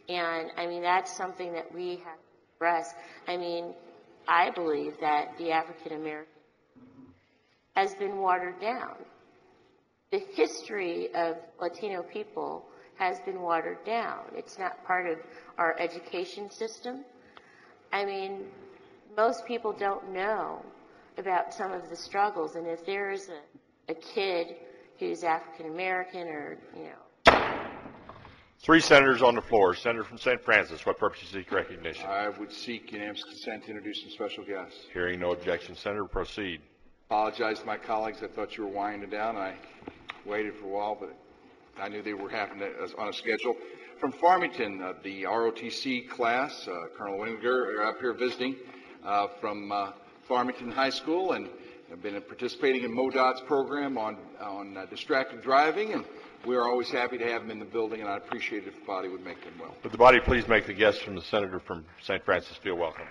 And I mean, that's something that we have to address. I mean, I believe that the African American has been watered down. The history of Latino people has been watered down. It's not part of our education system. I mean, most people don't know about some of the struggles, and if there is a, a kid who's African American or, you know. Three senators on the floor. Senator from Saint Francis, what purpose you seek recognition? I would seek unanimous consent to introduce some special guests. Hearing no objection, Senator, proceed. Apologize to my colleagues. I thought you were winding down. I waited for a while, but I knew they were happening on a schedule. From Farmington, uh, the R O T C class, uh, Colonel Winninger, are up here visiting uh, from uh, Farmington High School, and have been participating in MoDOT's program on, on uh, distracted driving, and we are always happy to have them in the building, and I'd appreciate it if the body would make them well. Would the body please make the guests from the senator from Saint Francis feel welcome?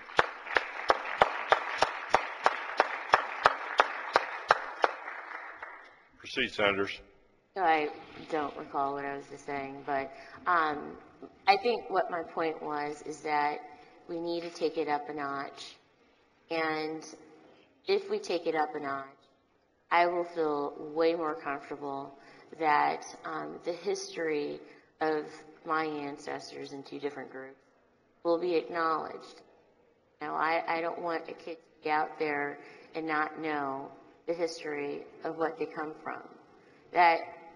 Proceed, senators. I don't recall what I was just saying, but um, I think what my point was is that we need to take it up a notch. And if we take it up a notch, I will feel way more comfortable that um, the history of my ancestors in two different groups will be acknowledged. Now, I, I don't want a kid to be out there and not know the history of what they come from. That,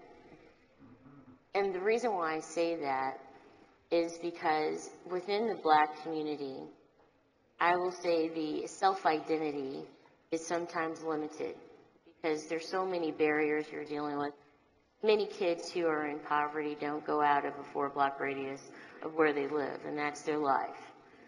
and the reason why I say that is because within the black community, I will say the self-identity is sometimes limited because there's so many barriers you're dealing with. Many kids who are in poverty don't go out of a four-block radius of where they live, and that's their life.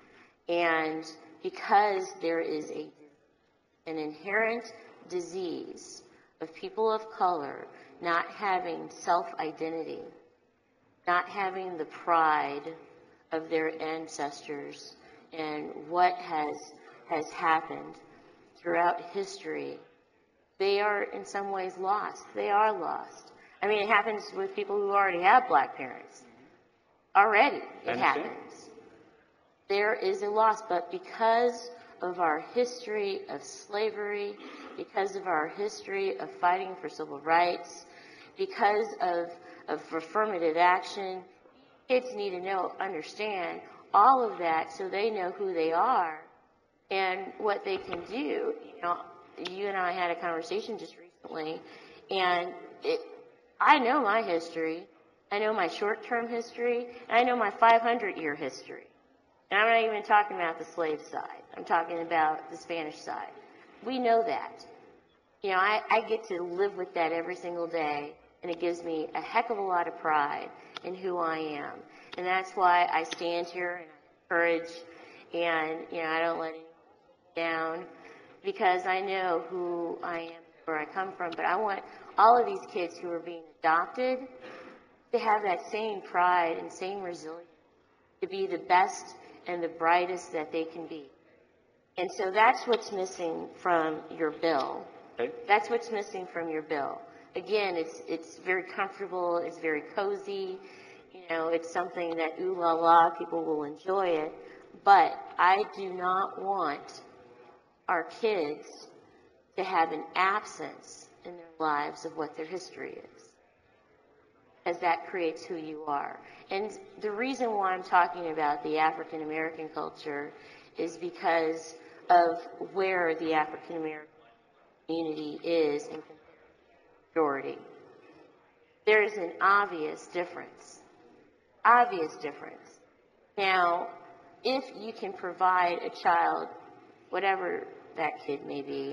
And because there is a, an inherent disease of people of color not having self-identity, not having the pride of their ancestors and what has has happened throughout history, they are in some ways lost. They are lost. I mean, it happens with people who already have black parents. Already, it happens. There is a loss, but because of our history of slavery, because of our history of fighting for civil rights, because of, of affirmative action, kids need to know, understand all of that so they know who they are and what they can do. You know, you and I had a conversation just recently, and it, I know my history. I know my short-term history, and I know my five hundred year history. And I'm not even talking about the slave side. I'm talking about the Spanish side. We know that. You know, I, I get to live with that every single day, and it gives me a heck of a lot of pride in who I am. And that's why I stand here and I encourage, and, you know, I don't let anyone down because I know who I am, where I come from. But I want all of these kids who are being adopted to have that same pride and same resilience, to be the best and the brightest that they can be. And so that's what's missing from your bill. Okay. That's what's missing from your bill. Again, it's it's very comfortable, it's very cozy, you know, it's something that, ooh la la, people will enjoy it. But I do not want our kids to have an absence in their lives of what their history is, as that creates who you are. And the reason why I'm talking about the African American culture is because of where the African American community is in majority. There is an obvious difference. Obvious difference. Now, if you can provide a child, whatever that kid may be,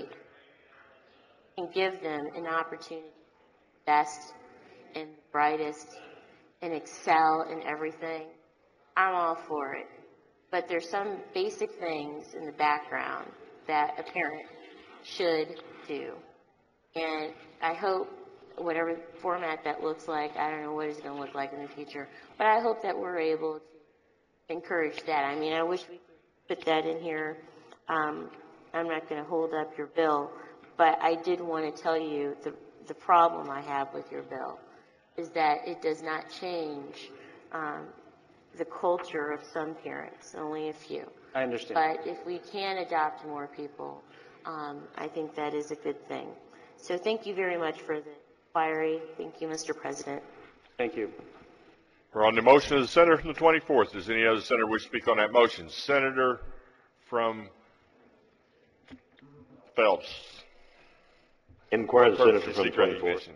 and give them an opportunity to be best and brightest and excel in everything, I'm all for it. But there's some basic things in the background that a parent should do. And I hope, whatever format that looks like, I don't know what it's going to look like in the future, but I hope that we're able to encourage that. I mean, I wish we could put that in here. Um, I'm not going to hold up your bill, but I did want to tell you the, the problem I have with your bill is that it does not change um, the culture of some parents, only a few. I understand. But if we can adopt more people, um, I think that is a good thing. So thank you very much for the inquiry. Thank you, Mister President. Thank you. We're on the motion of the senator from the twenty-fourth. Does any other senator wish to speak on that motion? Senator from Phelps. Inquire the senator from the twenty-fourth.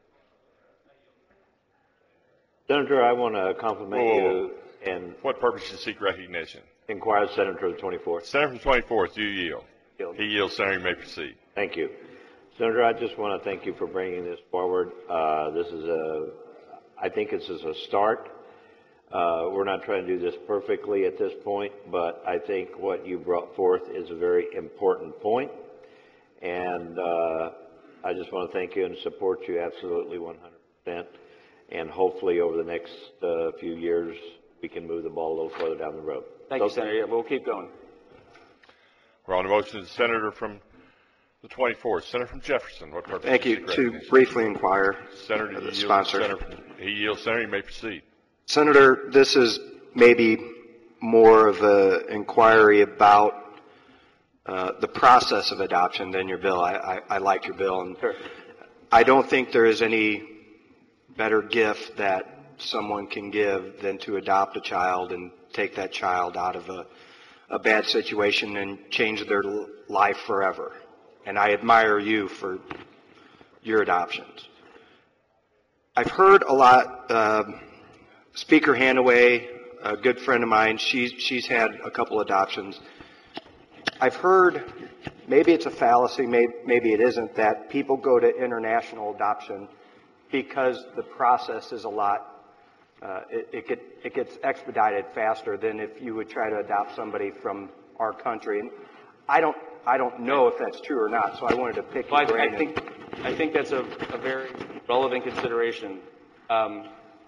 Senator, I want to compliment Whoa, whoa, you and... What purpose to seek recognition? Inquire the senator of the twenty-fourth. Senator from the twenty-fourth, do you yield? Yield. He yields. Senator, you may proceed. Thank you. Senator, I just want to thank you for bringing this forward. Uh, this is a, I think this is a start. Uh, we're not trying to do this perfectly at this point, but I think what you brought forth is a very important point. And uh, I just want to thank you and support you absolutely one hundred percent. And hopefully over the next uh, few years, we can move the ball a little further down the road. Thank so, you, Senator. Yeah, we'll keep going. We're on the motion of the senator from the twenty-fourth. Senator from Jefferson, what purpose? Thank you. To briefly inquire, Senator, uh, the yield, sponsor. Senator, he yields. Senator, you may proceed. Senator, this is maybe more of an inquiry about uh, the process of adoption than your bill. I, I, I like your bill, and sure. I don't think there is any better gift that someone can give than to adopt a child and take that child out of a, a bad situation and change their life forever. And I admire you for your adoptions. I've heard a lot, um, Speaker Hanaway, a good friend of mine, she's, she's had a couple adoptions. I've heard, maybe it's a fallacy, maybe, maybe it isn't, that people go to international adoption because the process is a lot, uh, it, it, get, it gets expedited faster than if you would try to adopt somebody from our country. And I don't, I don't know if that's true or not, so I wanted to pick well, your I, brain. I think, I think that's a, a very relevant consideration. Um,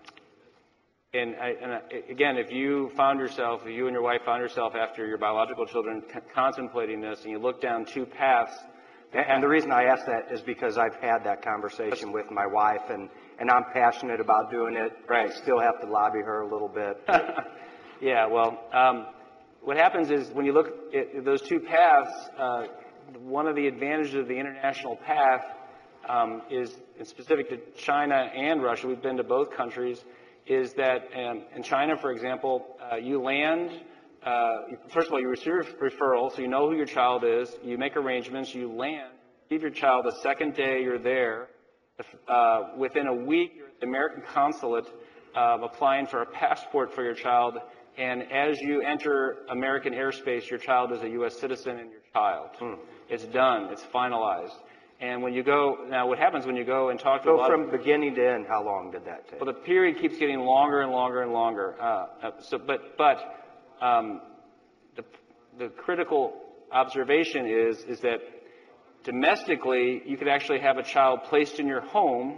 and, I, and I, again, if you found yourself, if you and your wife found yourself after your biological children c- contemplating this, and you look down two paths. And the reason I ask that is because I've had that conversation with my wife, and, and I'm passionate about doing it. Right. I still have to lobby her a little bit. Yeah, well, um, what happens is when you look at those two paths, uh, one of the advantages of the international path um, is, and specific to China and Russia, we've been to both countries, is that um, in China, for example, uh, you land, uh, first of all, you receive a referral, so you know who your child is, you make arrangements, you land, receive your child the second day you're there. Uh, within a week, you're at the American consulate uh, applying for a passport for your child, and as you enter American airspace, your child is a U S citizen and your child. Hmm. It's done. It's finalized. And when you go, now what happens when you go and talk to So a lot from of, beginning to end, how long did that take? well, the period keeps getting longer and longer and longer. Uh, uh, so, but, but um, the, the critical observation is, is that domestically, you could actually have a child placed in your home,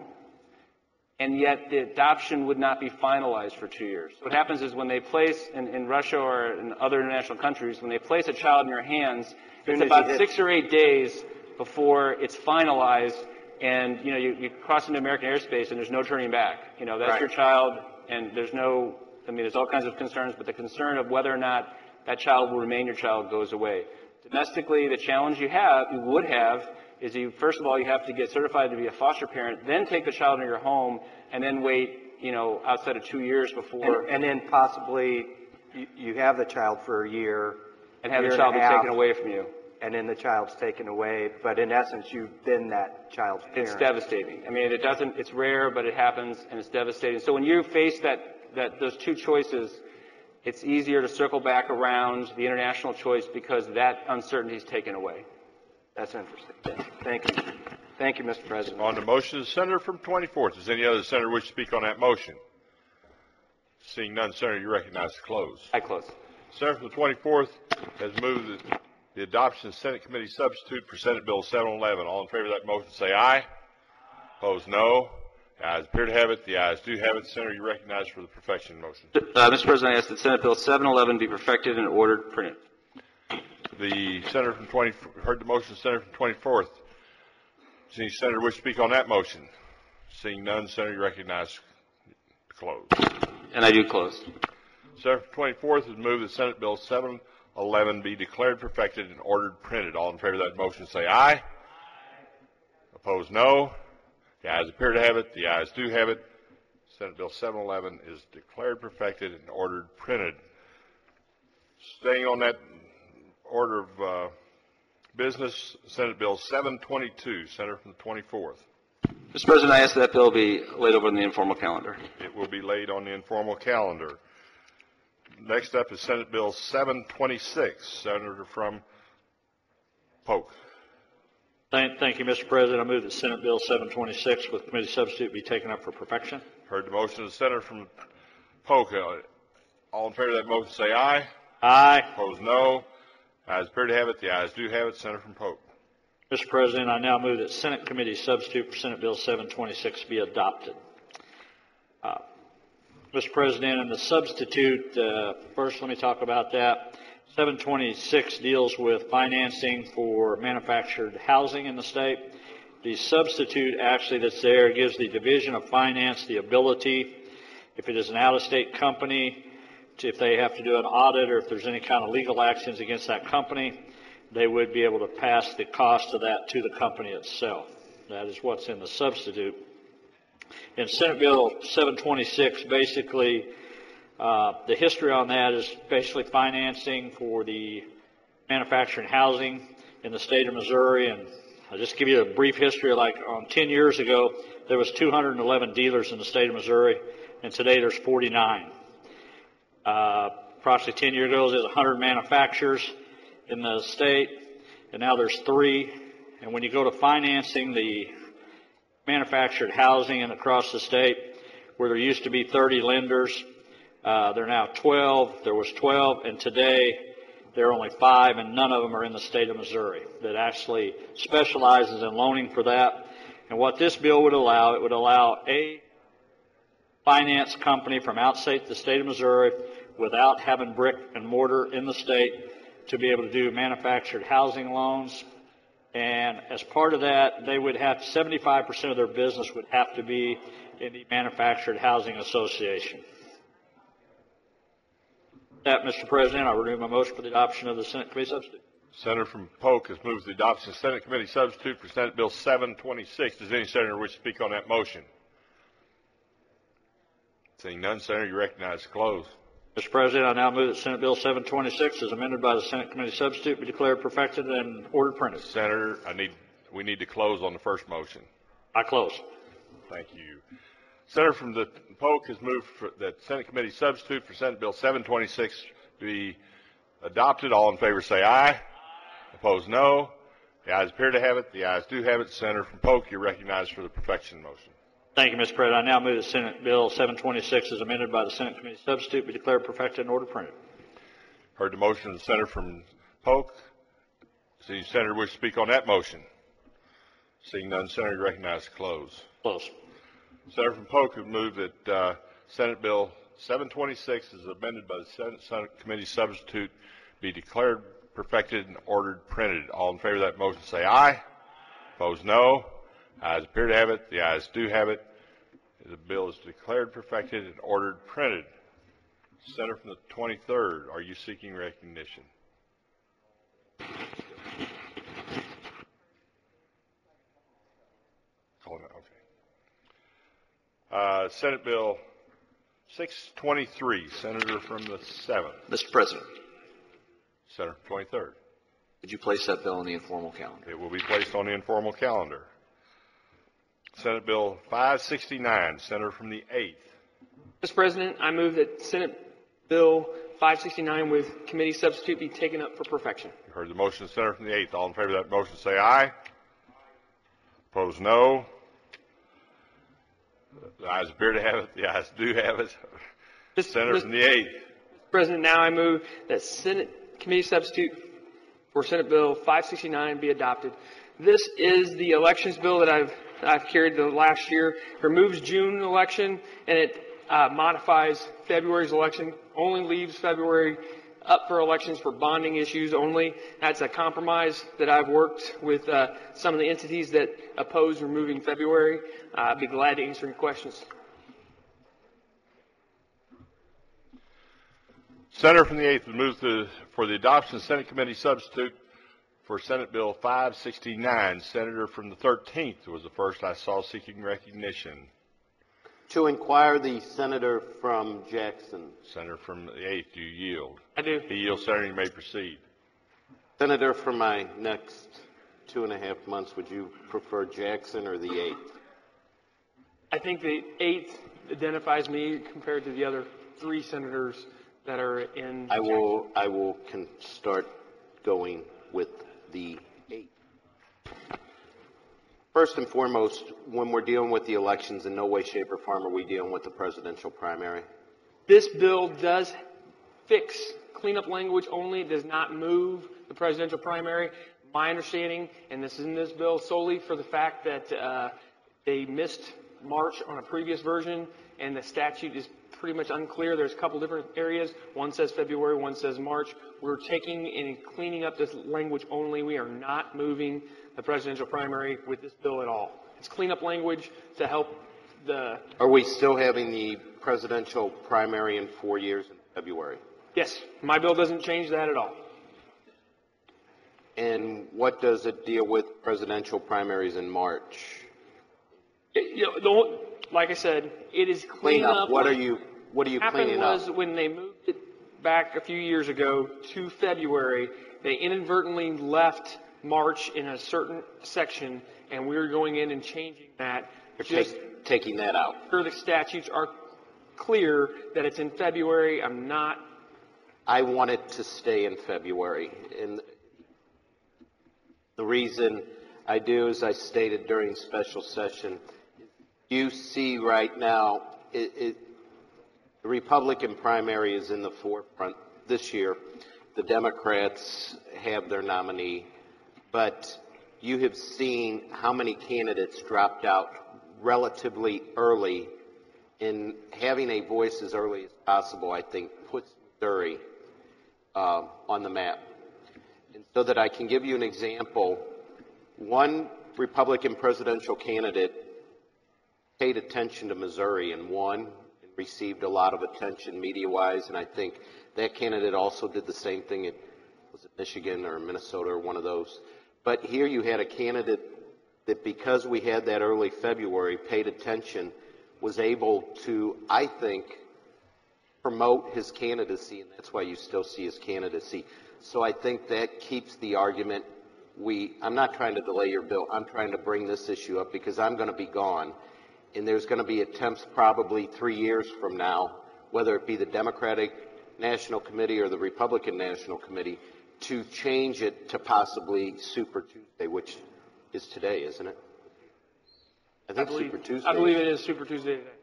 and yet the adoption would not be finalized for two years. What happens is when they place, in, in Russia or in other international countries, when they place a child in your hands, it's about six or eight days before it's finalized, and you know you, you cross into American airspace and there's no turning back. You know that's Right. your child, and there's no. I mean, there's all kinds of concerns, but the concern of whether or not that child will remain your child goes away. Domestically, the challenge you have, you would have, is you first of all you have to get certified to be a foster parent, then take the child in your home, and then wait, you know, outside of two years before. And, and then possibly you, you have the child for a year. And have year the child and be a half, taken away from you. And then the child's taken away, but in essence, you've been that child's parent. It's devastating. I mean, it doesn't. It's rare, but it happens, and it's devastating. So when you face that, that those two choices, it's easier to circle back around the international choice because that uncertainty is taken away. That's interesting. Thank you. Thank you, Mister President. On the motion, the senator from twenty-fourth. Does any other senator wish to speak on that motion? Seeing none, Senator, you recognize to close. I close. Senator from the twenty-fourth has moved the, the adoption of Senate Committee Substitute for Senate Bill seven eleven. All in favor of that motion say aye. Opposed, no. The ayes appear to have it. The ayes do have it. Senator, you recognize for the perfection motion. Uh, Mister President, I ask that Senate Bill seven eleven be perfected and ordered printed. The senator from twenty heard the motion. The senator from twenty-fourth. Does any senator wish to speak on that motion? Seeing none, Senator, you recognize to close. And I do close. Senator from the twenty-fourth has moved that Senate Bill seven eleven be declared perfected and ordered printed. All in favor of that motion say aye. Opposed, no. The ayes appear to have it. The ayes do have it. Senate Bill seven eleven is declared perfected and ordered printed. Staying on that order of uh, business, Senate Bill seven twenty-two, Senator from the twenty-fourth. Mister President, I ask that bill be laid over on the informal calendar. It will be laid on the informal calendar. Next up is Senate Bill seven twenty-six, Senator from Polk. Thank, thank you, Mister President. I move that Senate Bill seven twenty-six with committee substitute be taken up for perfection. Heard the motion of the Senator from Polk. All in favor of that motion say aye. Aye. Opposed, no. Ayes appear to have it. The ayes do have it. Senator from Polk. Mister President, I now move that Senate committee substitute for Senate Bill seven twenty-six be adopted. Uh, Mister President, in the substitute, uh, first let me talk about that. seven twenty-six deals with financing for manufactured housing in the state. The substitute actually that's there gives the Division of Finance the ability, if it is an out-of-state company, to, if they have to do an audit or if there's any kind of legal actions against that company, they would be able to pass the cost of that to the company itself. That is what's in the substitute. In Senate Bill seven twenty-six, basically, uh, the history on that is basically financing for the manufactured housing in the state of Missouri. And I'll just give you a brief history. Like on ten years ago, there was two hundred eleven dealers in the state of Missouri, and today there's forty-nine. Uh, approximately ten years ago, there's one hundred manufacturers in the state, and now there's three. And when you go to financing the manufactured housing and across the state, where there used to be thirty lenders, uh, there are now twelve. There was twelve, and today there are only five, and none of them are in the state of Missouri that actually specializes in loaning for that. And what this bill would allow, it would allow a finance company from outside the state of Missouri without having brick and mortar in the state to be able to do manufactured housing loans. And as part of that, they would have seventy-five percent of their business would have to be in the Manufactured Housing Association. With that, Mister President, I'll renew my motion for the adoption of the Senate Committee Substitute. Senator from Polk has moved the adoption of Senate Committee Substitute for Senate Bill seven twenty-six. Does any senator wish to speak on that motion? Seeing none, Senator, you recognize to close. Mister President, I now move that Senate Bill seven twenty-six, as amended by the Senate Committee Substitute, be declared perfected and ordered printed. Senator, I need we need to close on the first motion. I close. Thank you. Senator from the Polk has moved for that Senate Committee Substitute for Senate Bill seven twenty-six be adopted. All in favor say aye. Aye. Opposed, no. The ayes appear to have it. The ayes do have it. Senator from Polk, you're recognized for the perfection motion. Thank you, Mister President. I now move that Senate Bill seven twenty-six, as amended by the Senate Committee Substitute, be declared perfected and ordered printed. Heard the motion of the Senator from Polk. See, Senator wish to speak on that motion. Seeing none, Senator, you recognize to close. Close. Senator from Polk has moved that uh, Senate Bill seven twenty-six, as amended by the Senate, Senate Committee Substitute, be declared perfected and ordered printed. All in favor of that motion say aye. Opposed, no. Ayes appear to have it. The ayes do have it. The bill is declared perfected and ordered printed. Senator from the twenty-third, are you seeking recognition? Oh, no, okay. Uh, Senate Bill six twenty-three, Senator from the seventh. Mister President. Senator from twenty-third. Would you place that bill on the informal calendar? It will be placed on the informal calendar. Senate Bill five sixty-nine, Senator from the eighth. Mister President, I move that Senate Bill five sixty-nine with committee substitute be taken up for perfection. You heard the motion of the Senator from the eighth. All in favor of that motion say aye. Opposed, no. The ayes appear to have it. The ayes do have it. Senator from the eighth. Mister President, now I move that Senate committee substitute for Senate Bill five sixty-nine be adopted. This is the elections bill that I've I've carried the last year. It removes June election and it uh, modifies February's election. Only leaves February up for elections for bonding issues only. That's a compromise that I've worked with uh, some of the entities that oppose removing February. Uh, I'd be glad to answer any questions. Senator from the eighth moves to, for the adoption of Senate Committee substitute for Senate Bill five sixty-nine. Senator from the thirteenth was the first I saw seeking recognition. To inquire, the senator from Jackson. Senator from the eighth, do you yield? I do. He yields, Senator. You may proceed. Senator, for my next two and a half months, would you prefer Jackson or the eighth? I think the eighth identifies me compared to the other three senators that are in. I will. I will can start going with the eighth. First and foremost, when we're dealing with the elections, in no way, shape, or form are we dealing with the presidential primary. This bill does fix cleanup language only. It does not move the presidential primary. My understanding, and this is in this bill solely for the fact that uh, they missed March on a previous version, and the statute is pretty much unclear. There's a couple different areas. One says February, one says March. We're taking and cleaning up this language only. We are not moving the presidential primary with this bill at all. It's cleanup language to help the... Are we still having the presidential primary in four years in February? Yes. My bill doesn't change that at all. And what does it deal with presidential primaries in March? It, you know, the whole, like I said, it is clean Clean up. up. What are you, what are you cleaning What up? happened was when they moved it back a few years ago to February, they inadvertently left March in a certain section, and we were going in and changing that. You're Just take, taking that out. sure the statutes are clear that it's in February. I'm not. I want it to stay in February. And the reason I do, as I stated during special session, you see right now, it, it, the Republican primary is in the forefront this year. The Democrats have their nominee, but you have seen how many candidates dropped out relatively early. In having a voice as early as possible, I think, puts Missouri uh, on the map. And so that I can give you an example, one Republican presidential candidate paid attention to Missouri and won and received a lot of attention media-wise, and I think that candidate also did the same thing in was it Michigan or Minnesota or one of those. But here you had a candidate that, because we had that early February, paid attention, was able to, I think, promote his candidacy, and that's why you still see his candidacy. So I think that keeps the argument. We, I'm not trying to delay your bill. I'm trying to bring this issue up because I'm going to be gone, and there's going to be attempts probably three years from now, whether it be the Democratic National Committee or the Republican National Committee, to change it to possibly Super Tuesday, which is today, isn't it? I think I believe, Super Tuesday. I believe it is Super Tuesday today.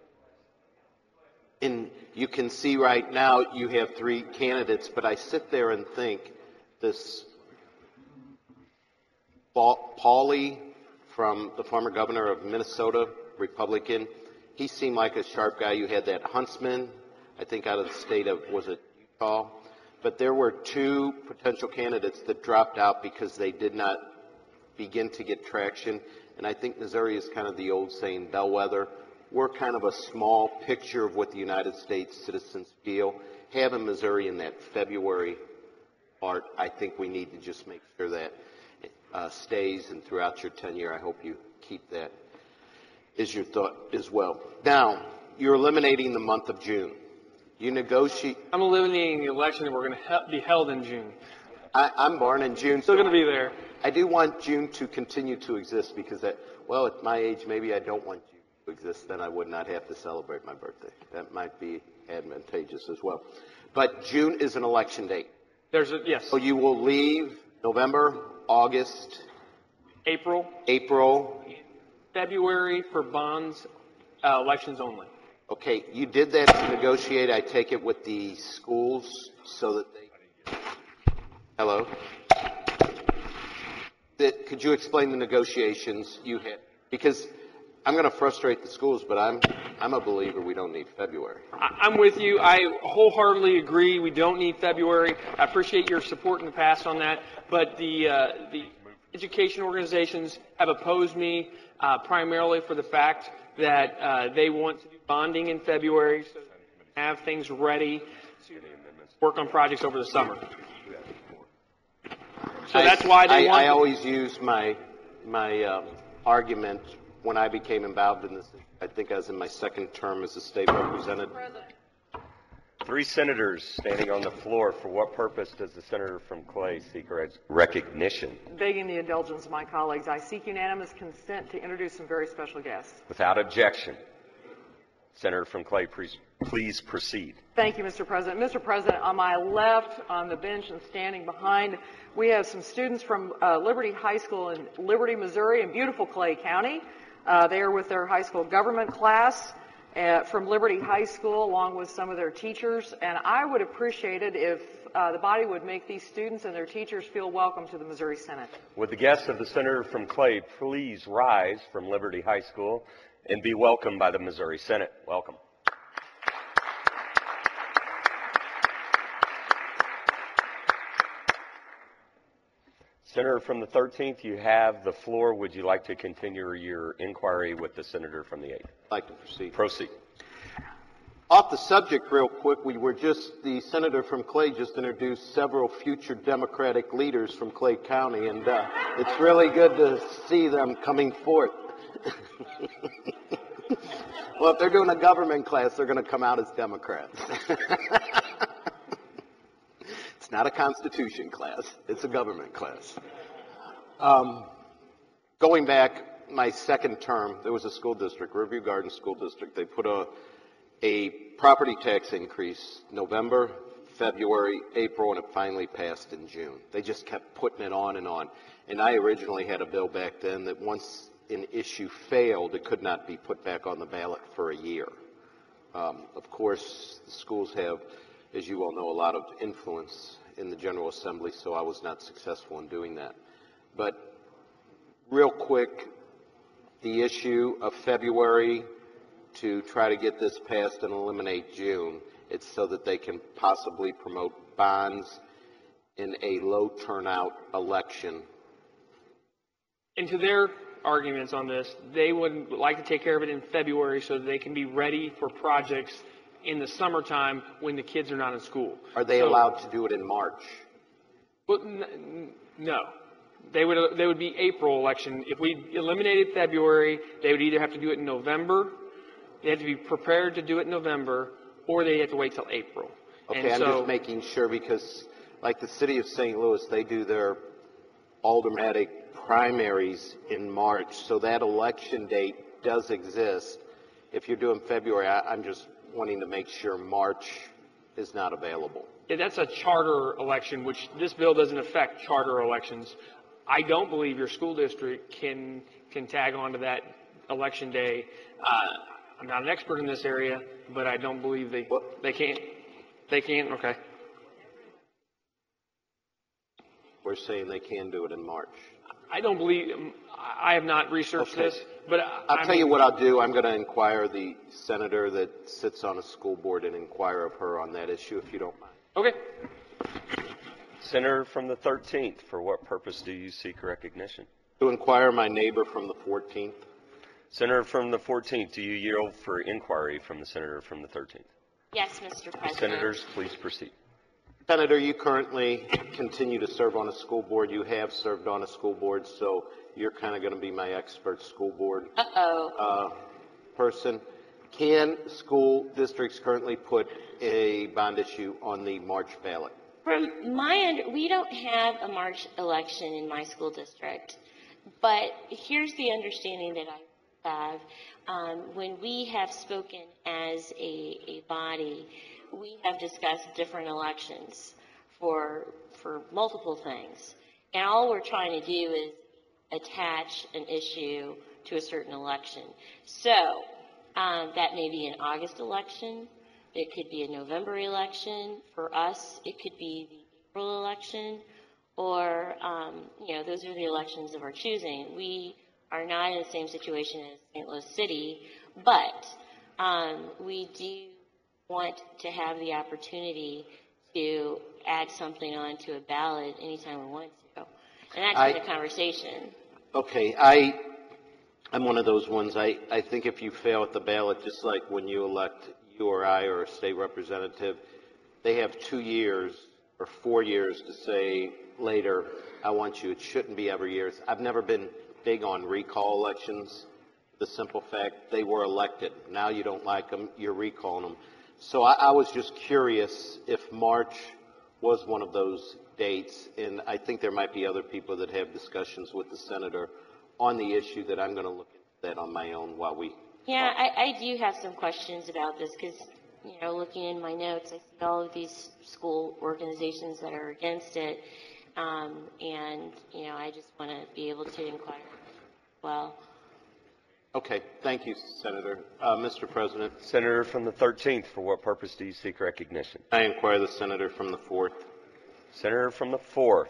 And you can see right now you have three candidates, but I sit there and think this Pauley from the former governor of Minnesota, Republican, he seemed like a sharp guy. You had that Huntsman, I think out of the state of, was it Utah? But there were two potential candidates that dropped out because they did not begin to get traction. And I think Missouri is kind of the old saying, bellwether. We're kind of a small picture of what the United States citizens feel. Having Missouri in that February part, I think we need to just make sure that uh, stays, and throughout your tenure, I hope you keep that is your thought as well. Now, you're eliminating the month of June. You negotiate. I'm eliminating the election that we're going to he- be held in June. I, I'm born in June. Still going to be there. I do want June to continue to exist because, that, well, at my age, maybe I don't want June to exist. Then I would not have to celebrate my birthday. That might be advantageous as well. But June is an election date. There's a, yes. So you will leave November, August, April, April, February for bonds, uh, elections only. Okay, you did that to negotiate, I take it, with the schools so that they... Hello? That, could you explain the negotiations you had? Because I'm going to frustrate the schools, but I'm I'm a believer we don't need February. I, I'm with you. I wholeheartedly agree we don't need February. I appreciate your support in the past on that, but the uh, the education organizations have opposed me uh, primarily for the fact that uh, they want to do bonding in February, so have things ready to work on projects over the summer. So I, that's why they I, want. I always use my my um, argument when I became involved in this. I think I was in my second term as a state representative. Three senators standing on the floor. For what purpose does the senator from Clay seek recognition? Begging the indulgence of my colleagues, I seek unanimous consent to introduce some very special guests. Without objection. Senator from Clay, please, please proceed. Thank you, Mister President. Mister President, on my left, on the bench and standing behind, we have some students from uh, Liberty High School in Liberty, Missouri, in beautiful Clay County. Uh, they are with their high school government class uh, from Liberty High School, along with some of their teachers. And I would appreciate it if uh, the body would make these students and their teachers feel welcome to the Missouri Senate. Would the guests of the senator from Clay please rise from Liberty High School and be welcomed by the Missouri Senate? Welcome. Senator from the thirteenth, you have the floor. Would you like to continue your inquiry with the senator from the eighth? I'd like to proceed. Proceed. Off the subject real quick, we were just, the senator from Clay just introduced several future Democratic leaders from Clay County, and uh, it's really good to see them coming forth. Well, if they're doing a government class, they're going to come out as Democrats. It's not a Constitution class. It's a government class. Um, going back my second term, there was a school district, Riverview Gardens School District. They put a, a property tax increase November, February, April, and it finally passed in June. They just kept putting it on and on. And I originally had a bill back then that once an issue failed, it could not be put back on the ballot for a year. Um, of course, the schools have, as you all know, a lot of influence in the General Assembly, so I was not successful in doing that. But real quick, the issue of February to try to get this passed and eliminate June, it's so that they can possibly promote bonds in a low turnout election. And to their arguments on this, they would like to take care of it in February so that they can be ready for projects in the summertime when the kids are not in school. Are they so, allowed to do it in March? Well, n- no. They would, they would be April election. If we eliminated February, they would either have to do it in November, they have to be prepared to do it in November, or they have to wait till April. Okay, and I'm so, just making sure because, like the city of Saint Louis, they do their aldermanic primaries in March, so that election date does exist. If you're doing February, I, I'm just wanting to make sure March is not available. Yeah, that's a charter election, which this bill doesn't affect charter elections. I don't believe your school district can can tag on to that election day. Uh, I'm not an expert in this area, but I don't believe they what? they can't. They can't. Okay. We're saying they can do it in March. I don't believe. I have not researched okay. this, but I, I'll I'm, tell you what I'll do. I'm going to inquire the senator that sits on a school board and inquire of her on that issue, if you don't mind. Okay. Senator from the thirteenth, for what purpose do you seek recognition? To inquire my neighbor from the fourteenth. Senator from the fourteenth, do you yield for inquiry from the senator from the thirteenth? Yes, Mister President. Senators, please proceed. Senator, you currently continue to serve on a school board. You have served on a school board, so you're kind of going to be my expert school board Uh-oh. uh, person. Can school districts currently put a bond issue on the March ballot? From my under, we don't have a March election in my school district, but here's the understanding that I have. Um, when we have spoken as a, a body, we have discussed different elections for for multiple things, and all we're trying to do is attach an issue to a certain election. So um, that may be an August election. It could be a November election. For us, it could be the April election, or, um, you know, those are the elections of our choosing. We are not in the same situation as Saint Louis City, but um, we do want to have the opportunity to add something onto a ballot anytime we want to. And that's I, the conversation. Okay, I, I'm one of those ones. I, I think if you fail at the ballot, just like when you elect you or I or a state representative, they have two years or four years to say later, I want you. It shouldn't be every year. I've never been big on recall elections. The simple fact they were elected. Now you don't like them, you're recalling them. So I, I was just curious if March was one of those dates, and I think there might be other people that have discussions with the senator on the issue that I'm going to look at that on my own while we. Yeah, I, I do have some questions about this because, you know, looking in my notes, I see all of these school organizations that are against it, um, and, you know, I just want to be able to inquire as well. Okay, thank you, Senator. Uh, Mister President. Senator from the thirteenth, for what purpose do you seek recognition? I inquire the senator from the fourth. Senator from the fourth,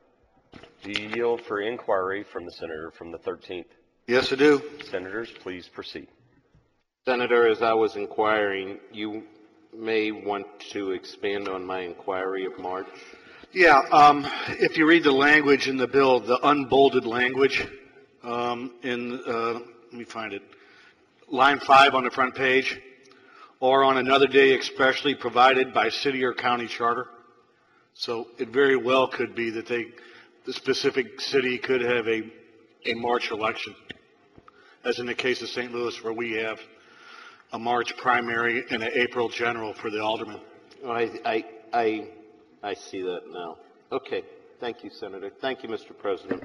do you yield for inquiry from the senator from the thirteenth? Yes, I do. Senators, please proceed. Senator, as I was inquiring, you may want to expand on my inquiry of March. Yeah, um, if you read the language in the bill, the unbolded language um, in, uh, let me find it, line five on the front page, or on another day expressly provided by city or county charter. So it very well could be that they, the specific city could have a, a March election, as in the case of Saint Louis, where we have a March primary and an April general for the alderman. I, I, I, I see that now. Okay. Thank you, Senator. Thank you, Mister President.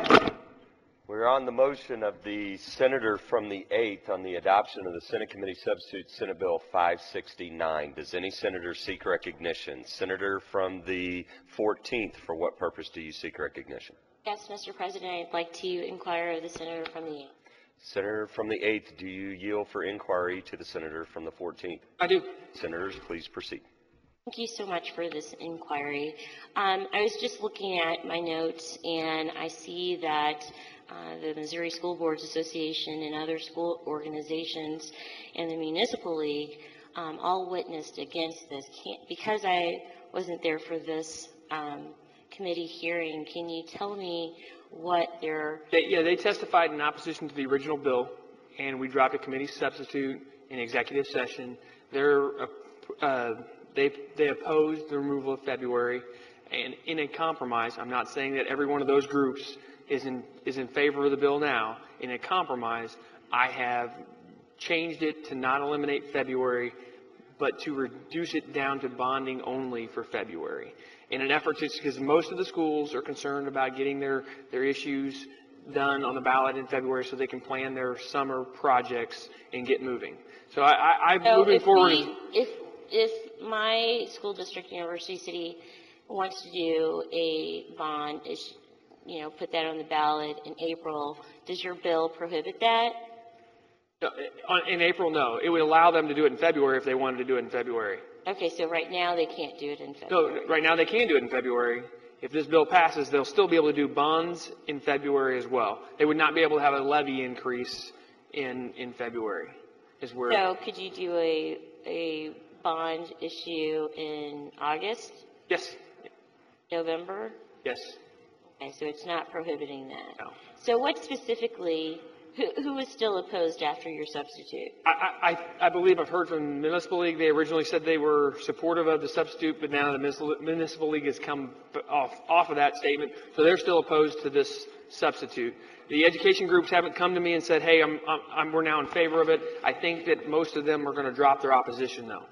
We're on the motion of the senator from the eighth on the adoption of the Senate Committee Substitute Senate Bill five sixty-nine. Does any senator seek recognition? Senator from the fourteenth, for what purpose do you seek recognition? Yes, Mister President, I'd like to inquire of the senator from the eighth. Senator from the eighth, do you yield for inquiry to the senator from the fourteenth? I do. Senators, please proceed. Thank you so much for this inquiry. Um, I was just looking at my notes, and I see that uh, the Missouri School Boards Association and other school organizations and the Municipal League um, all witnessed against this. Can't, because I wasn't there for this um, committee hearing, can you tell me what their... They, yeah, they testified in opposition to the original bill, and we dropped a committee substitute in executive session. They're, uh, uh, they, they opposed the removal of February, and in a compromise, I'm not saying that every one of those groups is in, is in favor of the bill now. In a compromise, I have changed it to not eliminate February, but to reduce it down to bonding only for February. In an effort to, because most of the schools are concerned about getting their, their issues done on the ballot in February so they can plan their summer projects and get moving. So I, I, I'm so moving if forward. We, if, if my school district, University City, wants to do a bond, you know, put that on the ballot in April, does your bill prohibit that? No, in April, no. It would allow them to do it in February if they wanted to do it in February. Okay, so right now they can't do it in February. No, right now they can do it in February. If this bill passes, they'll still be able to do bonds in February as well. They would not be able to have a levy increase in, in February. Is where. So could you do a, a bond issue in August? Yes. November? Yes. Okay, so it's not prohibiting that. No. So what specifically, who, who was still opposed after your substitute? I, I, I believe I've heard from the Municipal League. They originally said they were supportive of the substitute, but now the Municipal, Municipal League has come off, off of that statement, so they're still opposed to this substitute. The education groups haven't come to me and said, hey, I'm, I'm, I'm, we're now in favor of it. I think that most of them are going to drop their opposition, though.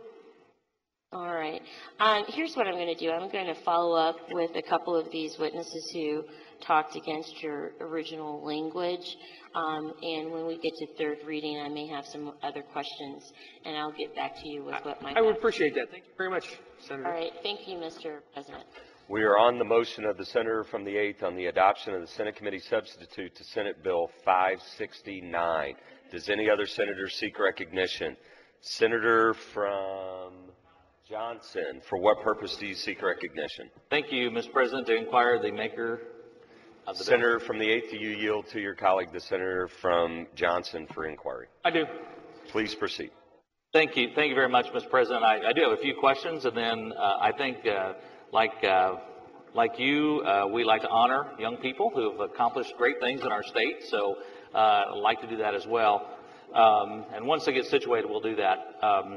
All right. Um, here's what I'm going to do. I'm going to follow up with a couple of these witnesses who talked against your original language. Um, and when we get to third reading, I may have some other questions, and I'll get back to you with what my... I would appreciate that. Thank you very much, Senator. All right. Thank you, Mister President. We are on the motion of the senator from the eighth on the adoption of the Senate Committee Substitute to Senate Bill five sixty-nine. Does any other senator seek recognition? Senator from Johnson, for what purpose do you seek recognition? Thank you, Mister President. To inquire the maker of the Senator bill. from the eighth, do you yield to your colleague, the senator from Johnson, for inquiry? I do. Please proceed. Thank you. Thank you very much, Mister President. I, I do have a few questions, and then uh, I think, uh, like uh, like you, uh, we like to honor young people who have accomplished great things in our state. So uh, I'd like to do that as well. Um, and once they get situated, we'll do that. Um,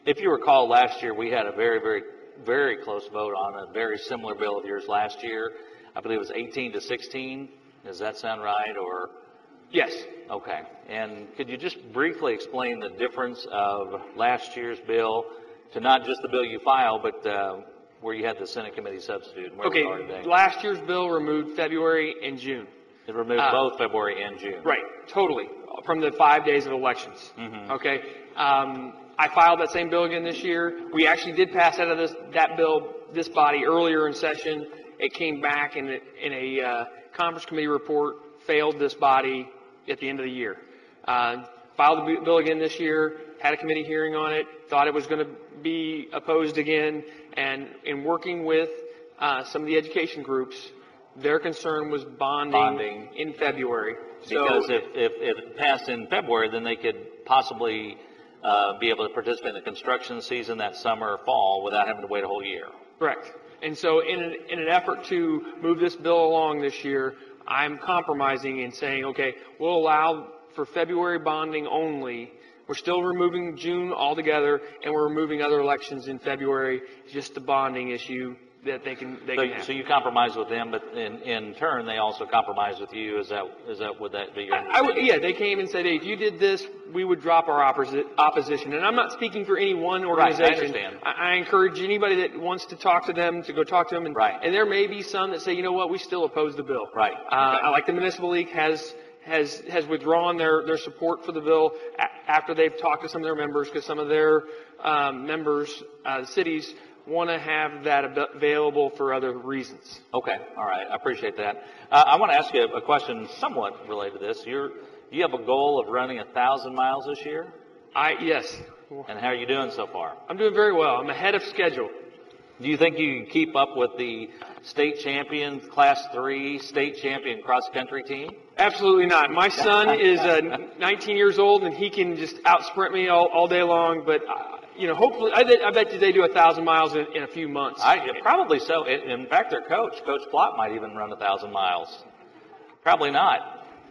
if you recall, last year we had a very, very, very close vote on a very similar bill of yours last year. I believe it was eighteen to sixteen. Does that sound right? Or yes. Okay. And could you just briefly explain the difference of last year's bill to not just the bill you filed, but uh, where you had the Senate committee substitute? And where Okay. we are today? Last year's bill removed February and June. It removed Uh, both February and June. Right. Totally. From the five days of elections. Mhm. Okay. Um, I filed that same bill again this year. We actually did pass out of this that bill, this body, earlier in session. It came back in a, in a uh, conference committee report, failed this body at the end of the year. Uh, filed the bill again this year, had a committee hearing on it, thought it was going to be opposed again, and in working with uh, some of the education groups, their concern was bonding, Bonding. in February. Because so, if, if, if it passed in February, then they could possibly uh, be able to participate in the construction season that summer or fall without having to wait a whole year. Correct. And so in an, in an effort to move this bill along this year, I'm compromising and saying, okay, we'll allow for February bonding only. We're still removing June altogether, and we're removing other elections in February, just the bonding issue that they can they So, can have. so you compromise with them, but in, in turn, they also compromise with you. Is that is that would that be your I would, yeah, they came and said, hey, if you did this, we would drop our opposi- opposition. And I'm not speaking for any one organization. Right, I understand. I, I encourage anybody that wants to talk to them to go talk to them. And, Right. and there may be some that say, you know what, we still oppose the bill. Right. Uh, Okay. I like the Municipal League has has has withdrawn their, their support for the bill a- after they've talked to some of their members, because some of their um, members, uh, cities, want to have that ab- available for other reasons. Okay, all right, I appreciate that. Uh, I want to ask you a question somewhat related to this. You're, you have a goal of running a thousand miles this year, I yes, and how are you doing so far? I'm doing very well. I'm ahead of schedule. Do you think you can keep up with the state champion, class three, state champion cross country team? Absolutely not. My son is uh, nineteen years old, and he can just out sprint me all, all day long. But uh, you know, hopefully, I, bet- I bet you they do a thousand miles in, in a few months. I, probably so. In in fact, their coach, Coach Plott, might even run a thousand miles. Probably not.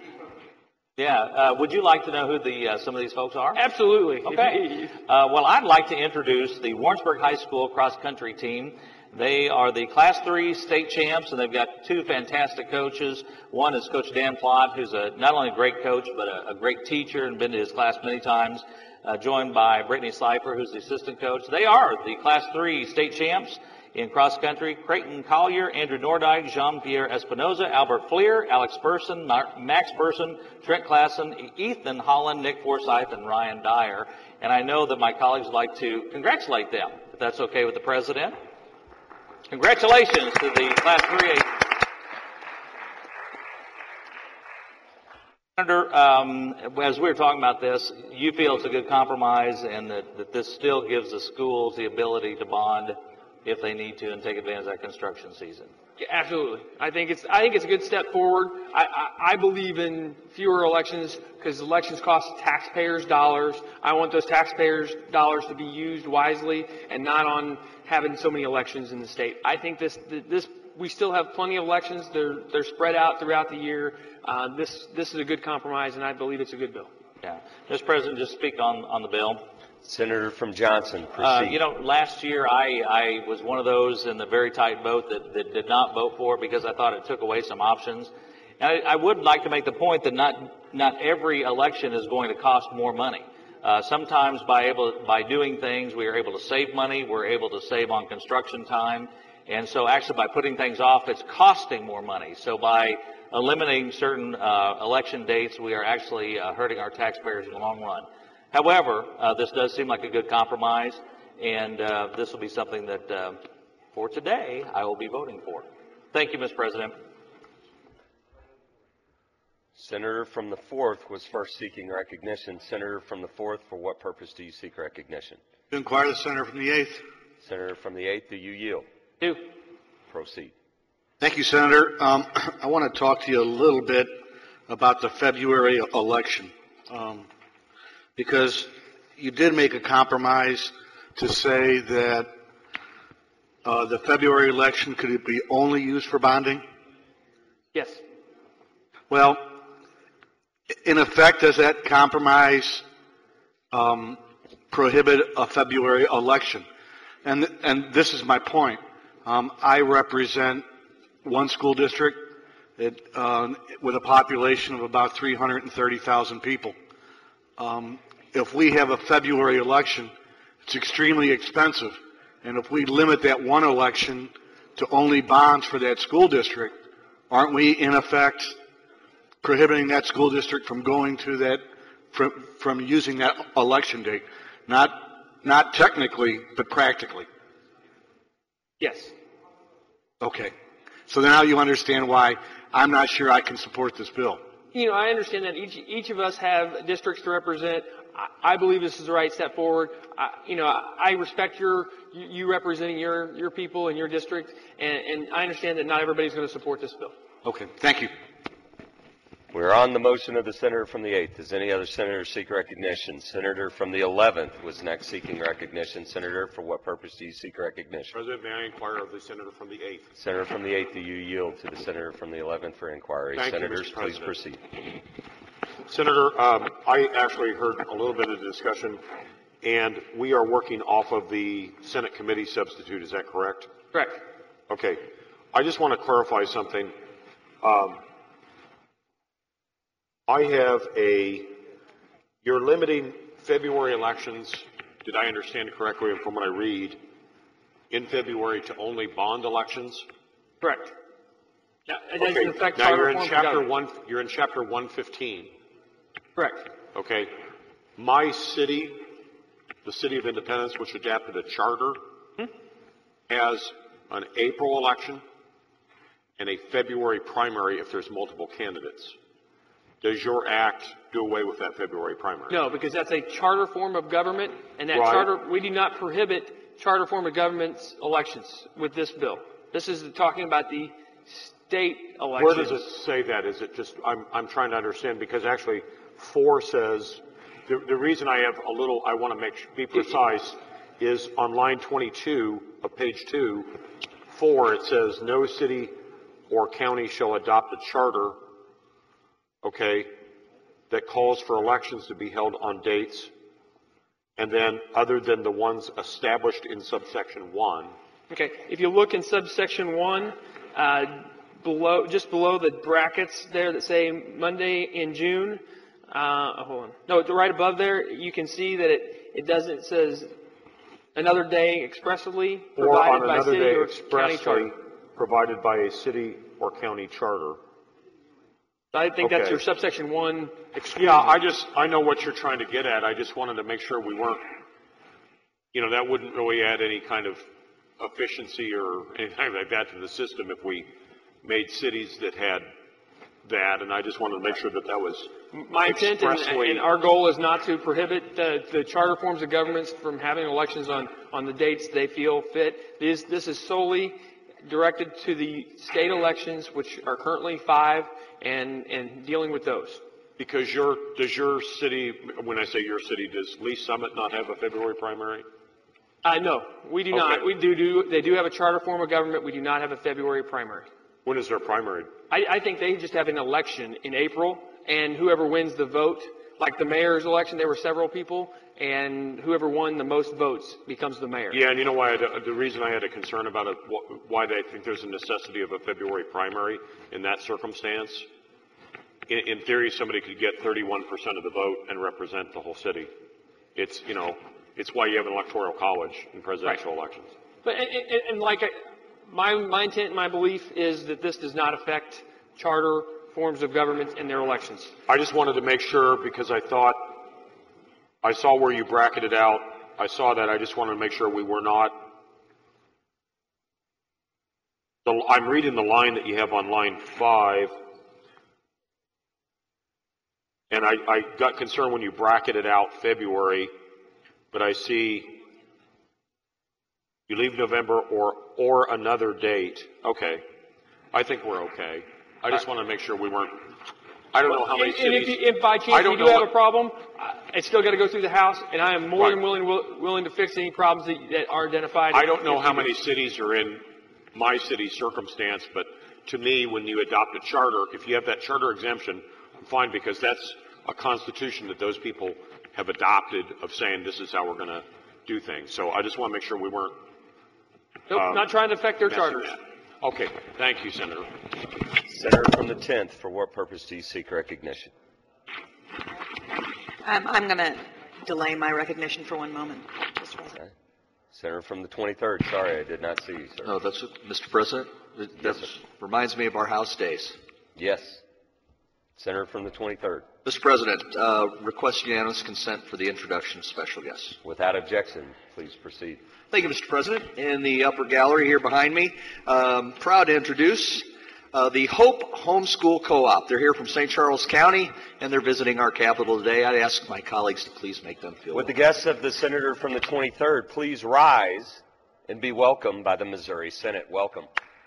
Yeah. Uh, would you like to know who the uh, some of these folks are? Absolutely. Okay. Uh, well, I'd like to introduce the Warrensburg High School cross country team. They are the Class three state champs, and they've got two fantastic coaches. One is Coach Dan Plott, who's a, not only a great coach, but a, a great teacher and been to his class many times, uh, joined by Brittany Seifer, who's the assistant coach. They are the Class three state champs in cross country. Creighton Collier, Andrew Nordyke, Jean-Pierre Espinoza, Albert Fleer, Alex Burson, Max Burson, Trent Klassen, Ethan Holland, Nick Forsyth, and Ryan Dyer. And I know that my colleagues would like to congratulate them, if that's okay with the president. Congratulations to the Class three A. Senator, um, as we were talking about this, you feel it's a good compromise and that, that this still gives the schools the ability to bond if they need to and take advantage of that construction season. Yeah, absolutely. I think it's I think it's a good step forward. I, I, I believe in fewer elections because elections cost taxpayers dollars. I want those taxpayers dollars to be used wisely and not on having so many elections in the state. I think this this we still have plenty of elections. They're they're spread out throughout the year. Uh, this this is a good compromise, and I believe it's a good bill. Yeah, Mister President, just speak on on the bill. Senator from Johnson, proceed. Uh, you know, last year I, I was one of those in the very tight boat that, that did not vote for it because I thought it took away some options. And I, I would like to make the point that not not every election is going to cost more money. Uh, sometimes by able by doing things, we are able to save money. We're able to save on construction time. And so actually by putting things off, it's costing more money. So by eliminating certain uh, election dates, we are actually uh, hurting our taxpayers in the long run. However, uh, this does seem like a good compromise, and uh, this will be something that, uh, for today, I will be voting for. Thank you, Mister President. Senator from the fourth was first seeking recognition. Senator from the fourth, for what purpose do you seek recognition? To inquire the senator from the eighth. Senator from the eighth, do you yield? Do. Proceed. Thank you, Senator. Um, I want to talk to you a little bit about the February election. Um, because you did make a compromise to say that uh, the February election could be only used for bonding? Yes. Well, in effect, does that compromise um, prohibit a February election. And, and this is my point. Um, I represent one school district that, uh, with a population of about three hundred thirty thousand people. Um, if we have a February election, it's extremely expensive. And if we limit that one election to only bonds for that school district, aren't we in effect prohibiting that school district from going to that, from, from using that election date? Not, not technically, but practically. Yes. Okay. So now you understand why I'm not sure I can support this bill. You know, I understand that each each of us have districts to represent. I, I believe this is the right step forward. I, you know, I, I respect your you, you representing your your people and your district, and, and I understand that not everybody's going to support this bill. Okay. Thank you. We're on the motion of the senator from the eighth. Does any other senator seek recognition? Senator from the eleventh was next seeking recognition. Senator, for what purpose do you seek recognition? President, may I inquire of the senator from the eighth? Senator from the eighth, do you yield to the senator from the eleventh for inquiry? Thank Senators, you, please proceed. Senator, um, I actually heard a little bit of the discussion, and we are working off of the Senate committee substitute. Is that correct? Correct. Okay. I just want to clarify something. Um, I have a, you're limiting February elections, did I understand correctly from what I read, in February to only bond elections? Correct. Yeah, it okay. doesn't affect Now you're charter in forms of chapter government. one, you're in chapter one fifteen. Correct. Okay. My city, the City of Independence, which adapted a charter, hmm? has an April election and a February primary if there's multiple candidates. Does your act do away with that February primary? No, because that's a charter form of government, and that Right. charter, we do not prohibit charter form of government's elections with this bill. This is talking about the state elections. Where does it say that? Is it just, I'm, I'm trying to understand, because actually four says, the, the reason I have a little, I want to make, be precise, is on line twenty-two of page two, four, it says, no city or county shall adopt a charter, okay, that calls for elections to be held on dates, and then other than the ones established in subsection one. Okay, if you look in subsection one, uh, below, just below the brackets there that say Monday in June, uh, hold on, no, right above there, you can see that it, it doesn't, it says another day expressly Or provided on by another city day or county expressly charter. provided by a city or county charter. I think that's Okay. your subsection one exclusion. Yeah, I just, I know what you're trying to get at. I just wanted to make sure we weren't, you know, that wouldn't really add any kind of efficiency or anything like that to the system if we made cities that had that, and I just wanted to make sure that that was My intent and, expressly. and our goal is not to prohibit the, the charter forms of governments from having elections on, on the dates they feel fit. This, this is solely directed to the state elections, which are currently five, and, and dealing with those. Because your, does your city, when I say your city, does Lee Summit not have a February primary? Uh, no, we do Okay. not. We do, do, they do have a charter form of government. We do not have a February primary. When is their primary? I, I think they just have an election in April, and whoever wins the vote, like the mayor's election, there were several people, and whoever won the most votes becomes the mayor. Yeah, and you know why, I had a, the reason I had a concern about it, wh- why they think there's a necessity of a February primary in that circumstance. In, in theory, somebody could get thirty-one percent of the vote and represent the whole city. It's, you know, it's why you have an electoral college in presidential Right. elections. But and, and, and like I, my my intent, and my belief is that this does not affect charter forms of government and their elections. I just wanted to make sure because I thought, I saw where you bracketed out. I saw that. I just wanted to make sure we were not. The, I'm reading the line that you have on line five. And I, I got concerned when you bracketed out February, but I see you leave November or or another date. Okay. I think we're okay. I just want to make sure we weren't. I don't know how many And, and if, cities. you, if by I chance don't you do know have what- a problem, uh, it's still got to go through the House, and I am more Right. than willing will, willing to fix any problems that, that are identified. I don't know if how you many do. cities are in my city circumstance, but to me, when you adopt a charter, if you have that charter exemption, I'm fine because that's a constitution that those people have adopted of saying this is how we're going to do things. So I just want to make sure we weren't. Nope, um, not trying to affect their messing charters. that. Okay, thank you, Senator. Senator from the tenth, for what purpose do you seek recognition? Um, I'm going to delay my recognition for one moment, Mister President. Okay. Senator from the twenty-third, sorry, I did not see you, sir. No, that's, Mister President, that Yes, that sir. reminds me of our House days. Yes. Senator from the twenty-third. Mister President, uh, request unanimous consent for the introduction of special guests. Without objection, please proceed. Thank you, Mister President. In the upper gallery here behind me, um, proud to introduce uh, the Hope Homeschool Co-op. They're here from Saint Charles County, and they're visiting our capital today. I'd ask my colleagues to please make them feel Would the welcome. guests of the senator from the twenty-third please rise and be welcomed by the Missouri Senate? Welcome.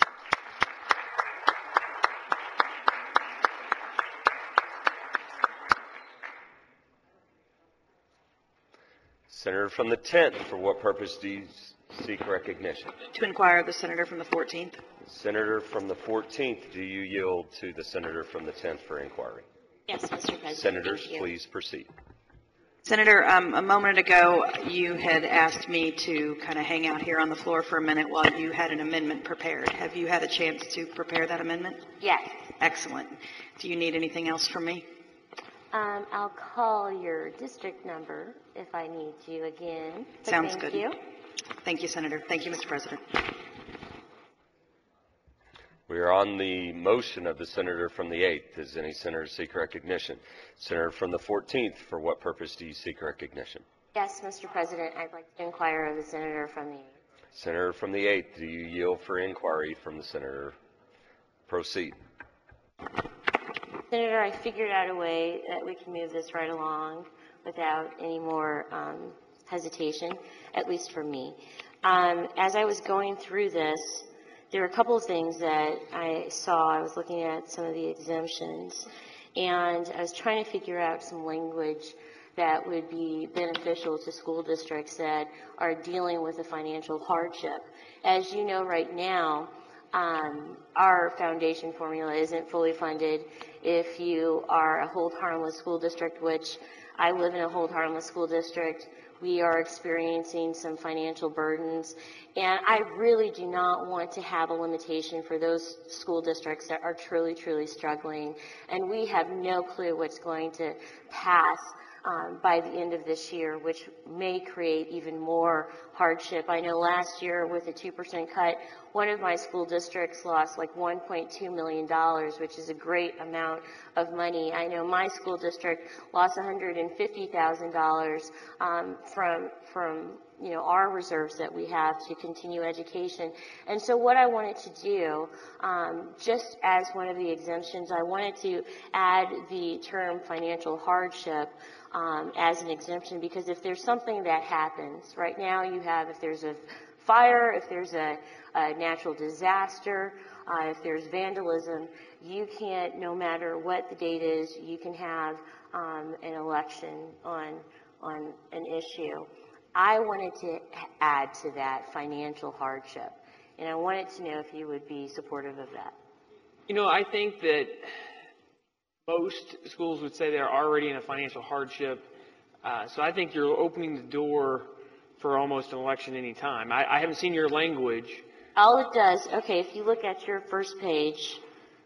Senator from the tenth, for what purpose do you seek recognition? To inquire of the senator from the fourteenth. Senator from the fourteenth, do you yield to the senator from the tenth for inquiry? Yes, Mister President. Senators, Thank you. please proceed. Senator, um, a moment ago, you had asked me to kind of hang out here on the floor for a minute while you had an amendment prepared. Have you had a chance to prepare that amendment? Yes. Excellent. Do you need anything else from me? Um, I'll call your district number if I need to again. But Sounds thank good. you. Thank you, Senator. Thank you, Mister President. We are on the motion of the senator from the eighth. Does any senator seek recognition? Senator from the fourteenth, for what purpose do you seek recognition? Yes, Mister President, I'd like to inquire of the senator from the Senator from the eighth, do you yield for inquiry from the senator? Proceed. Senator, I figured out a way that we can move this right along without any more um, hesitation, at least for me. Um, as I was going through this, there were a couple of things that I saw. I was looking at some of the exemptions, and I was trying to figure out some language that would be beneficial to school districts that are dealing with a financial hardship. As you know right now, um, our foundation formula isn't fully funded. If you are a hold harmless school district, which I live in a hold harmless school district, we are experiencing some financial burdens, and I really do not want to have a limitation for those school districts that are truly, truly struggling, and we have no clue what's going to pass um, by the end of this year, which may create even more hardship. I know last year with a two percent cut, one of my school districts lost like one point two million dollars, which is a great amount of money. I know my school district lost one hundred fifty thousand dollars um, from from you know our reserves that we have to continue education. And so what I wanted to do, um, just as one of the exemptions, I wanted to add the term financial hardship um, as an exemption, because if there's something that happens, right now you have, if there's a fire, if there's a, a natural disaster, uh, if there's vandalism, you can't, no matter what the date is, you can have um, an election on on an issue. I wanted to add to that financial hardship, and I wanted to know if you would be supportive of that. You know, I think that most schools would say they're already in a financial hardship. Uh, so I think you're opening the door for almost an election any time. I, I haven't seen your language. All it does, okay, if you look at your first page,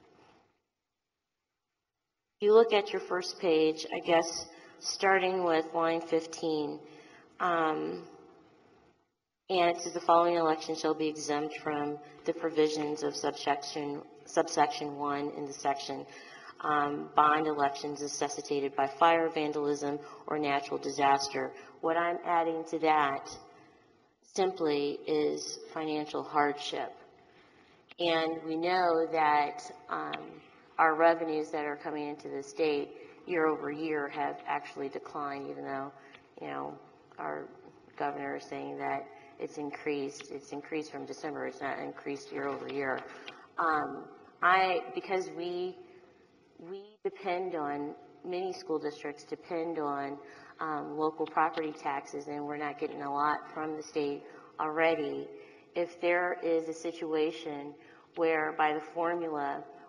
if you look at your first page, I guess starting with line fifteen, um, and it says the following election shall be exempt from the provisions of subsection subsection one in the section. Um, bond elections necessitated by fire, vandalism, or natural disaster. What I'm adding to that simply is financial hardship. And we know that um, our revenues that are coming into the state year over year have actually declined, even though, you know, our governor is saying that it's increased. It's increased from December. It's not increased year over year. Um, I, because we We depend on, many school districts depend on um, local property taxes, and we're not getting a lot from the state already. If there is a situation where by the formula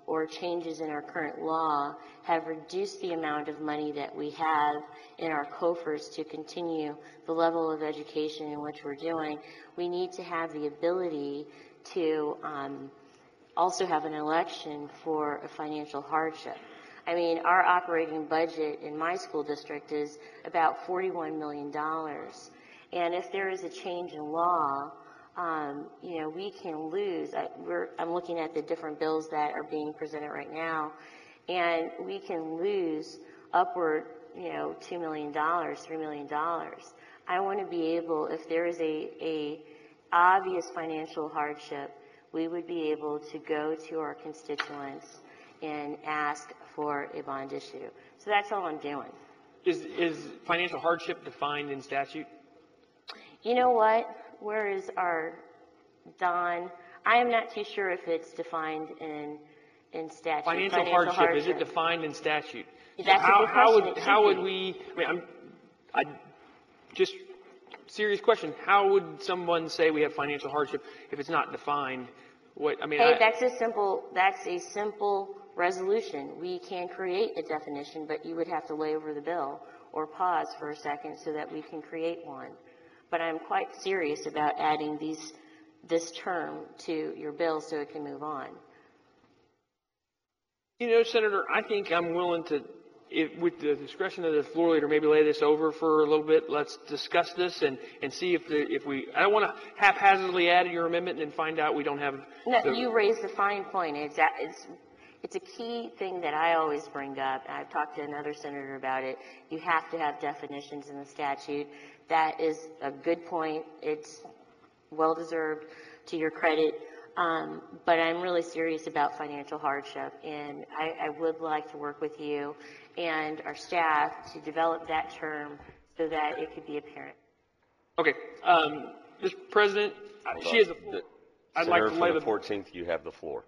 or changes in our current law have reduced the amount of money that we have in our coffers to continue the level of education in which we're doing. We need to have the ability to um, also have an election for a financial hardship. I mean, our operating budget in my school district is about forty-one million dollars. And if there is a change in law, um, you know, we can lose. I, we're, I'm looking at the different bills that are being presented right now, and we can lose upward, you know, two million dollars, three million dollars. I want to be able, if there is a, a obvious financial hardship, we would be able to go to our constituents and ask for a bond issue. So that's all I'm doing. Is, is financial hardship defined in statute? You know what? Where is our Don? I am not too sure if it's defined in in statute. Financial, financial hardship, hardship, is it defined in statute? That's how, a good how question. would how would we? I mean, I'm, I just serious question. How would someone say we have financial hardship if it's not defined? What I mean. Hey, I, that's a simple. That's a simple resolution. We can create a definition, but you would have to lay over the bill or pause for a second so that we can create one. But I'm quite serious about adding these, this term to your bill so it can move on. You know, Senator, I think I'm willing to, if, with the discretion of the floor leader, maybe lay this over for a little bit. Let's discuss this and, and see if the, if we, I don't want to haphazardly add your amendment and then find out we don't have. No, the, you raised a fine point. It's, it's, it's a key thing that I always bring up. I've talked to another senator about it. You have to have definitions in the statute. That is a good point. It's well deserved to your credit. Um, but I'm really serious about financial hardship, and I, I would like to work with you and our staff to develop that term so that it could be apparent. Okay. Um, Mister President, Hold she on. has the floor. The, I'd Senator, like to lay for the the fourteenth, you have the floor.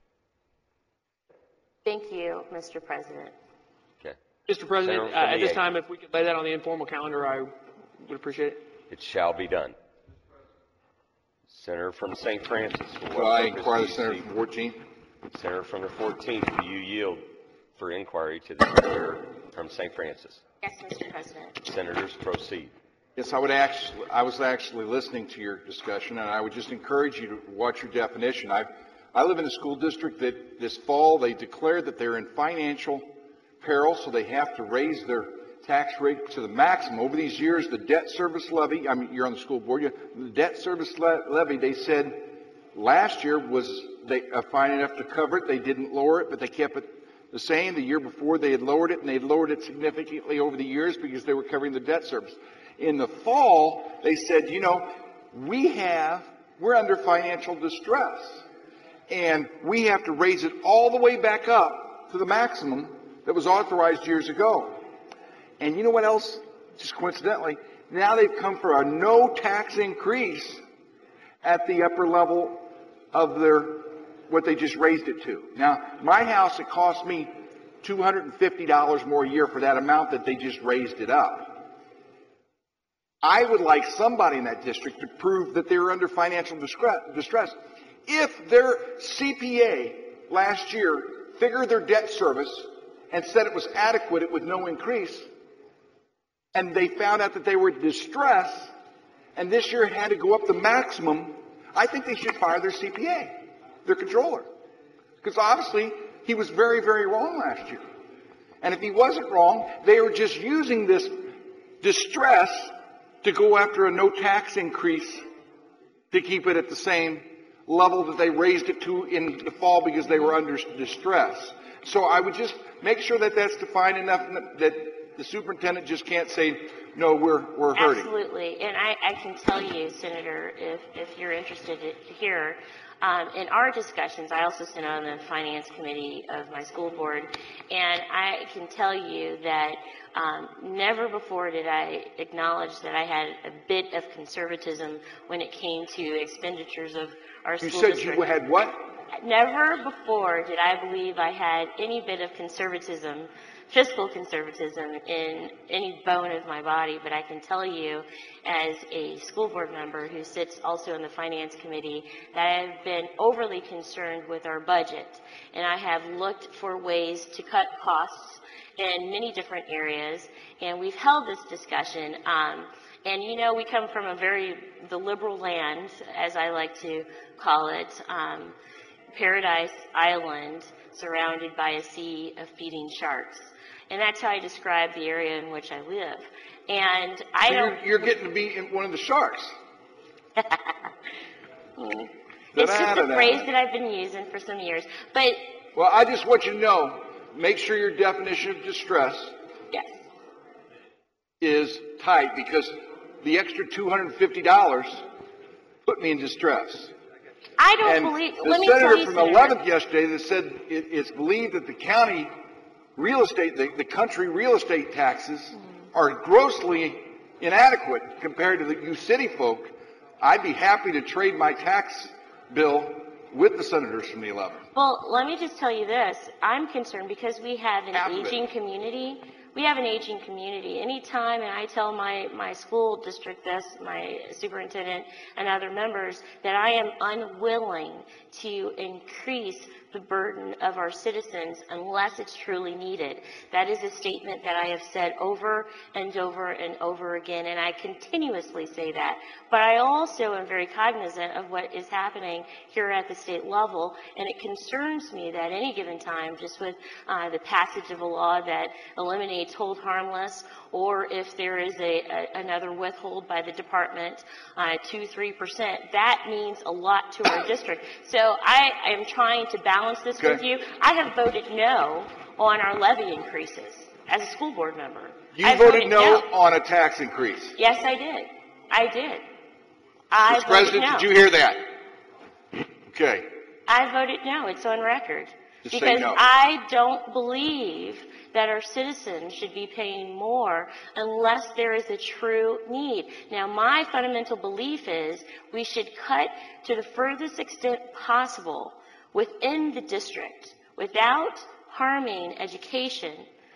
Thank you, Mister President. Okay. Mister President, Senator uh, from at the this eighth. time, if we could lay that on the informal calendar, I would appreciate it. It shall be done. Senator from Saint Francis. for So what I purpose inquire do the you senator seek- from fourteenth. Senator from the fourteenth, do you yield for inquiry to the senator from Saint Francis? Yes, Mister President. Senators, proceed. Yes, I would actually, I was actually listening to your discussion, and I would just encourage you to watch your definition. I, I live in a school district that this fall they declared that they're in financial peril, so they have to raise their tax rate to the maximum. Over these years, the debt service levy, I mean, you're on the school board, you, the debt service le- levy, they said last year was they, uh, fine enough to cover it. They didn't lower it, but they kept it the same. The year before, they had lowered it, and they had lowered it significantly over the years because they were covering the debt service. In the fall, they said, you know, we have, we're under financial distress, and we have to raise it all the way back up to the maximum that was authorized years ago. And you know what else? Just coincidentally, now they've come for a no tax increase at the upper level of their, what they just raised it to. Now, my house, it cost me two hundred fifty dollars more a year for that amount that they just raised it up. I would like somebody in that district to prove that they were under financial distress. If their C P A last year figured their debt service and said it was adequate with no increase, and they found out that they were in distress, and this year had to go up the maximum, I think they should fire their C P A, their controller. Because obviously, he was very, very wrong last year. And if he wasn't wrong, they were just using this distress to go after a no tax increase to keep it at the same level that they raised it to in the fall because they were under distress. So I would just make sure that that's defined enough that the superintendent just can't say, no, we're, we're hurting. Absolutely. And I, I can tell you, Senator, if, if you're interested to hear, um, in our discussions, I also sit on the finance committee of my school board, and I can tell you that um, never before did I acknowledge that I had a bit of conservatism when it came to expenditures of our You school said district. you had what? never before did I believe I had any bit of conservatism, fiscal conservatism in any bone of my body, but I can tell you as a school board member who sits also in the finance committee that I have been overly concerned with our budget, and I have looked for ways to cut costs in many different areas, and we've held this discussion. Um, and you know, we come from a very, the liberal land, as I like to call it, um, Paradise Island, surrounded by a sea of feeding sharks. And that's how I describe the area in which I live. And I so don't... You're, you're getting to be in one of the sharks. Mm. It's just a phrase that I've been using for some years. But... Well, I just want you to know, make sure your definition of distress yes. is tight, because the extra two hundred fifty dollars put me in distress. I don't and believe... The let me senator tell you, from Senator, eleventh yesterday that said it, it's believed that the county real estate, the, the country real estate taxes mm. are grossly inadequate compared to the you city folk. I'd be happy to trade my tax bill with the senators from the eleventh. Well, let me just tell you this. I'm concerned because we have an Half aging community. We have an aging community. Anytime, and I tell my, my school district this, my superintendent and other members, that I am unwilling to increase the burden of our citizens unless it's truly needed. That is a statement that I have said over and over and over again, and I continuously say that. But I also am very cognizant of what is happening here at the state level, and it concerns me that any given time, just with uh, the passage of a law that eliminates hold harmless, or if there is a, a another withhold by the department, uh, two, three percent, that means a lot to our district. So I am trying to balance this okay. with you. I have voted no on our levy increases as a school board member. You I voted, voted no, no on a tax increase. Yes, I did. I did. I Mister President, no. did you hear that? Okay. I voted no. It's on record. Just because say no. I don't believe that our citizens should be paying more unless there is a true need. Now, my fundamental belief is we should cut to the furthest extent possible within the district without harming education.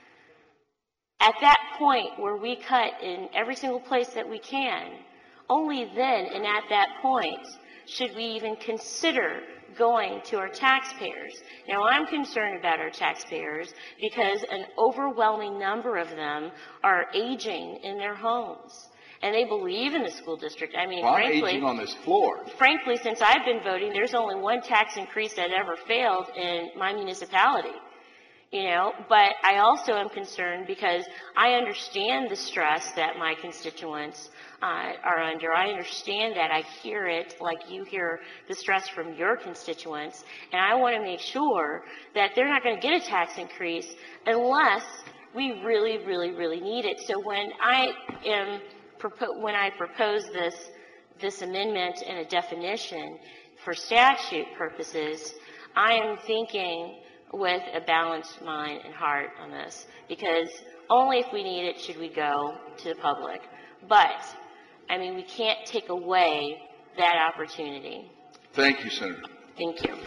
At that point where we cut in every single place that we can, only then and at that point should we even consider going to our taxpayers. Now, I'm concerned about our taxpayers because an overwhelming number of them are aging in their homes. And they believe in the school district. I mean, well, I'm frankly, aging on this floor. Frankly, since I've been voting, there's only one tax increase that ever failed in my municipality. You know, but I also am concerned because I understand the stress that my constituents uh, are under. I understand that. I hear it like you hear the stress from your constituents. And I want to make sure that they're not going to get a tax increase unless we really, really, really need it. So when I am propo- when I propose this this amendment and a definition for statute purposes, I am thinking with a balanced mind and heart on this, because only if we need it should we go to the public. But, I mean, we can't take away that opportunity. Thank you, Senator. Thank you.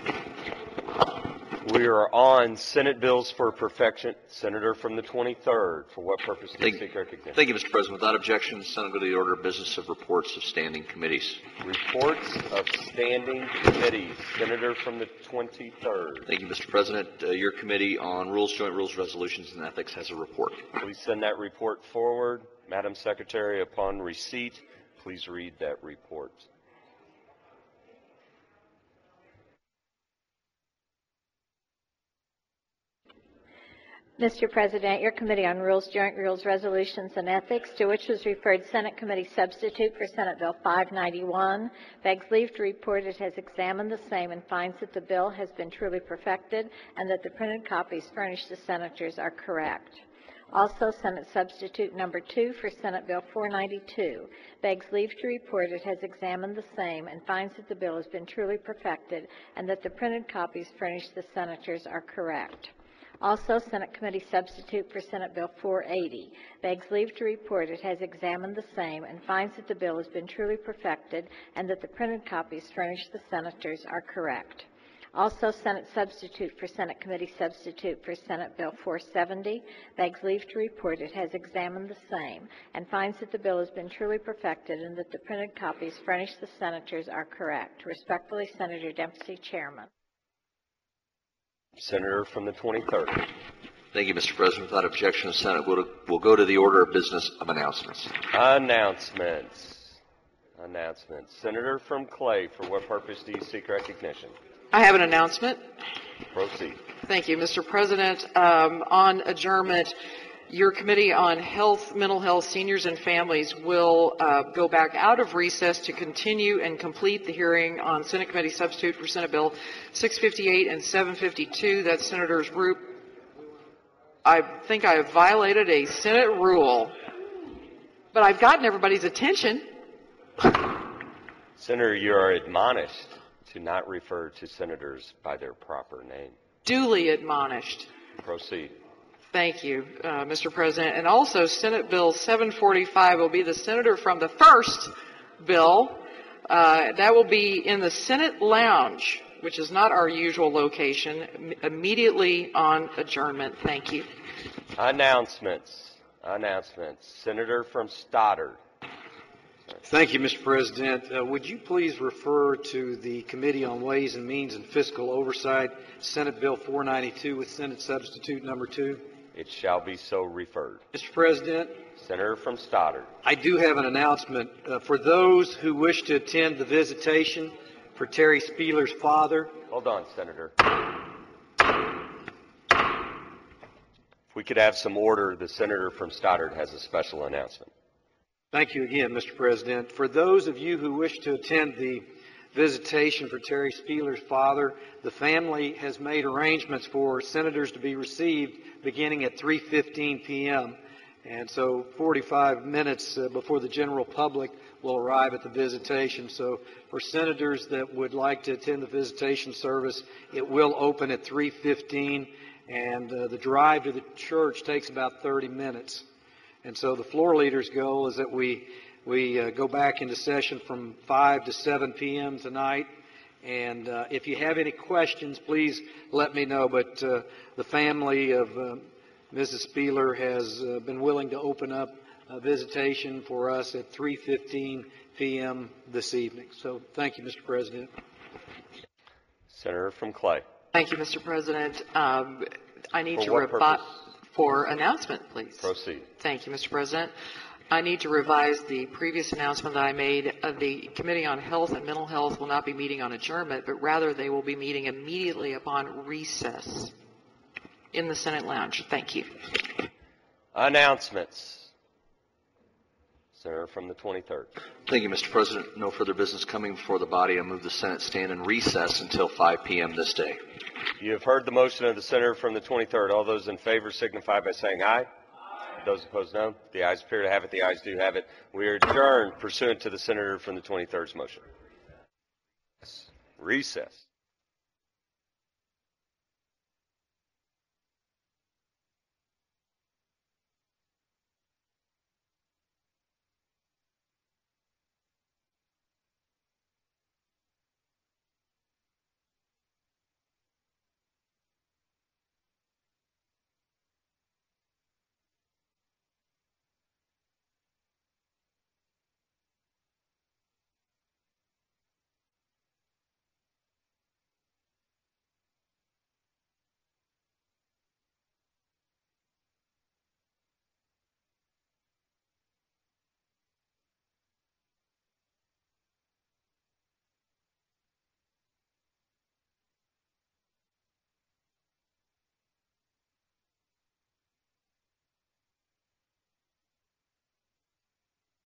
We are on Senate bills for perfection. Senator from the twenty-third. For what purpose do you Thank, seek recognition? thank you, Mister President. Without objection, the Senate go to the order of business of reports of standing committees. Reports of standing committees. Senator from the twenty-third. Thank you, Mister President. Uh, your committee on Rules, Joint Rules, Resolutions, and Ethics has a report. Please send that report forward. Madam Secretary, upon receipt, please read that report. Mister President, your Committee on Rules, Joint Rules, Resolutions, and Ethics, to which was referred Senate Committee Substitute for Senate Bill five ninety-one, begs leave to report it has examined the same and finds that the bill has been truly perfected and that the printed copies furnished to Senators are correct. Also, Senate Substitute Number two for Senate Bill four ninety-two begs leave to report it has examined the same and finds that the bill has been truly perfected and that the printed copies furnished to Senators are correct. Also, Senate Committee Substitute for Senate Bill four eighty begs leave to report it has examined the same and finds that the bill has been truly perfected and that the printed copies furnished the Senators are correct. Also, Senate substitute for Senate Committee substitute for Senate Bill four seventy begs leave to report it has examined the same and finds that the bill has been truly perfected and that the printed copies furnished the senators are correct. Respectfully, Senator Dempsey, Chairman. Senator from the twenty-third. Thank you, Mister President. Without objection, the Senate will, will go to the order of business of announcements. Announcements. Announcements. Senator from Clay, for what purpose do you seek recognition? I have an announcement. Proceed. Thank you, Mister President. Um, on adjournment, your Committee on Health, Mental Health, Seniors, and Families will uh, go back out of recess to continue and complete the hearing on Senate Committee substitute for Senate Bill six fifty-eight and seven fifty-two. That's Senators Roop. I think I have violated a Senate rule, but I've gotten everybody's attention. Senator, you are admonished to not refer to senators by their proper name. Duly admonished. Proceed. Thank you, uh, Mister President. And also, Senate Bill seven forty-five will be the senator from the first bill. Uh, that will be in the Senate lounge, which is not our usual location, immediately on adjournment. Thank you. Announcements. Announcements. Senator from Stoddard. Thank you, Mister President. Uh, would you please refer to the Committee on Ways and Means and Fiscal Oversight, Senate Bill four ninety-two with Senate Substitute Number two? It shall be so referred. Mister President, Senator from Stoddard. I do have an announcement. Uh, for those who wish to attend the visitation for Terry Spieler's father. Hold on, Senator. If we could have some order, the senator from Stoddard has a special announcement. Thank you again, Mister President. For those of you who wish to attend the visitation for Terry Spieler's father, the family has made arrangements for senators to be received beginning at three fifteen p m And so forty-five minutes uh, before the general public will arrive at the visitation. So for senators that would like to attend the visitation service, it will open at three fifteen, and uh, the drive to the church takes about thirty minutes. And so the floor leader's goal is that we we uh, go back into session from five to seven p m tonight. And uh, if you have any questions, please let me know. But uh, the family of uh, Missus Spieler has uh, been willing to open up a visitation for us at three fifteen p m this evening. So thank you, Mister President. Senator from Clay. Thank you, Mister President. Um, I need For to what revise purpose? for announcement, please. Proceed. Thank you, Mister President. I need to revise the previous announcement that I made. Uh, the Committee on Health and Mental Health will not be meeting on adjournment, but rather they will be meeting immediately upon recess in the Senate lounge. Thank you. Announcements. Senator from the twenty-third. Thank you, Mister President. No further business coming before the body. I move the Senate stand in recess until five p m this day. You have heard the motion of the senator from the twenty-third. All those in favor signify by saying aye. Aye. Those opposed, no. The ayes appear to have it. The ayes do have it. We are adjourned pursuant to the senator from the twenty-third's motion. Recess.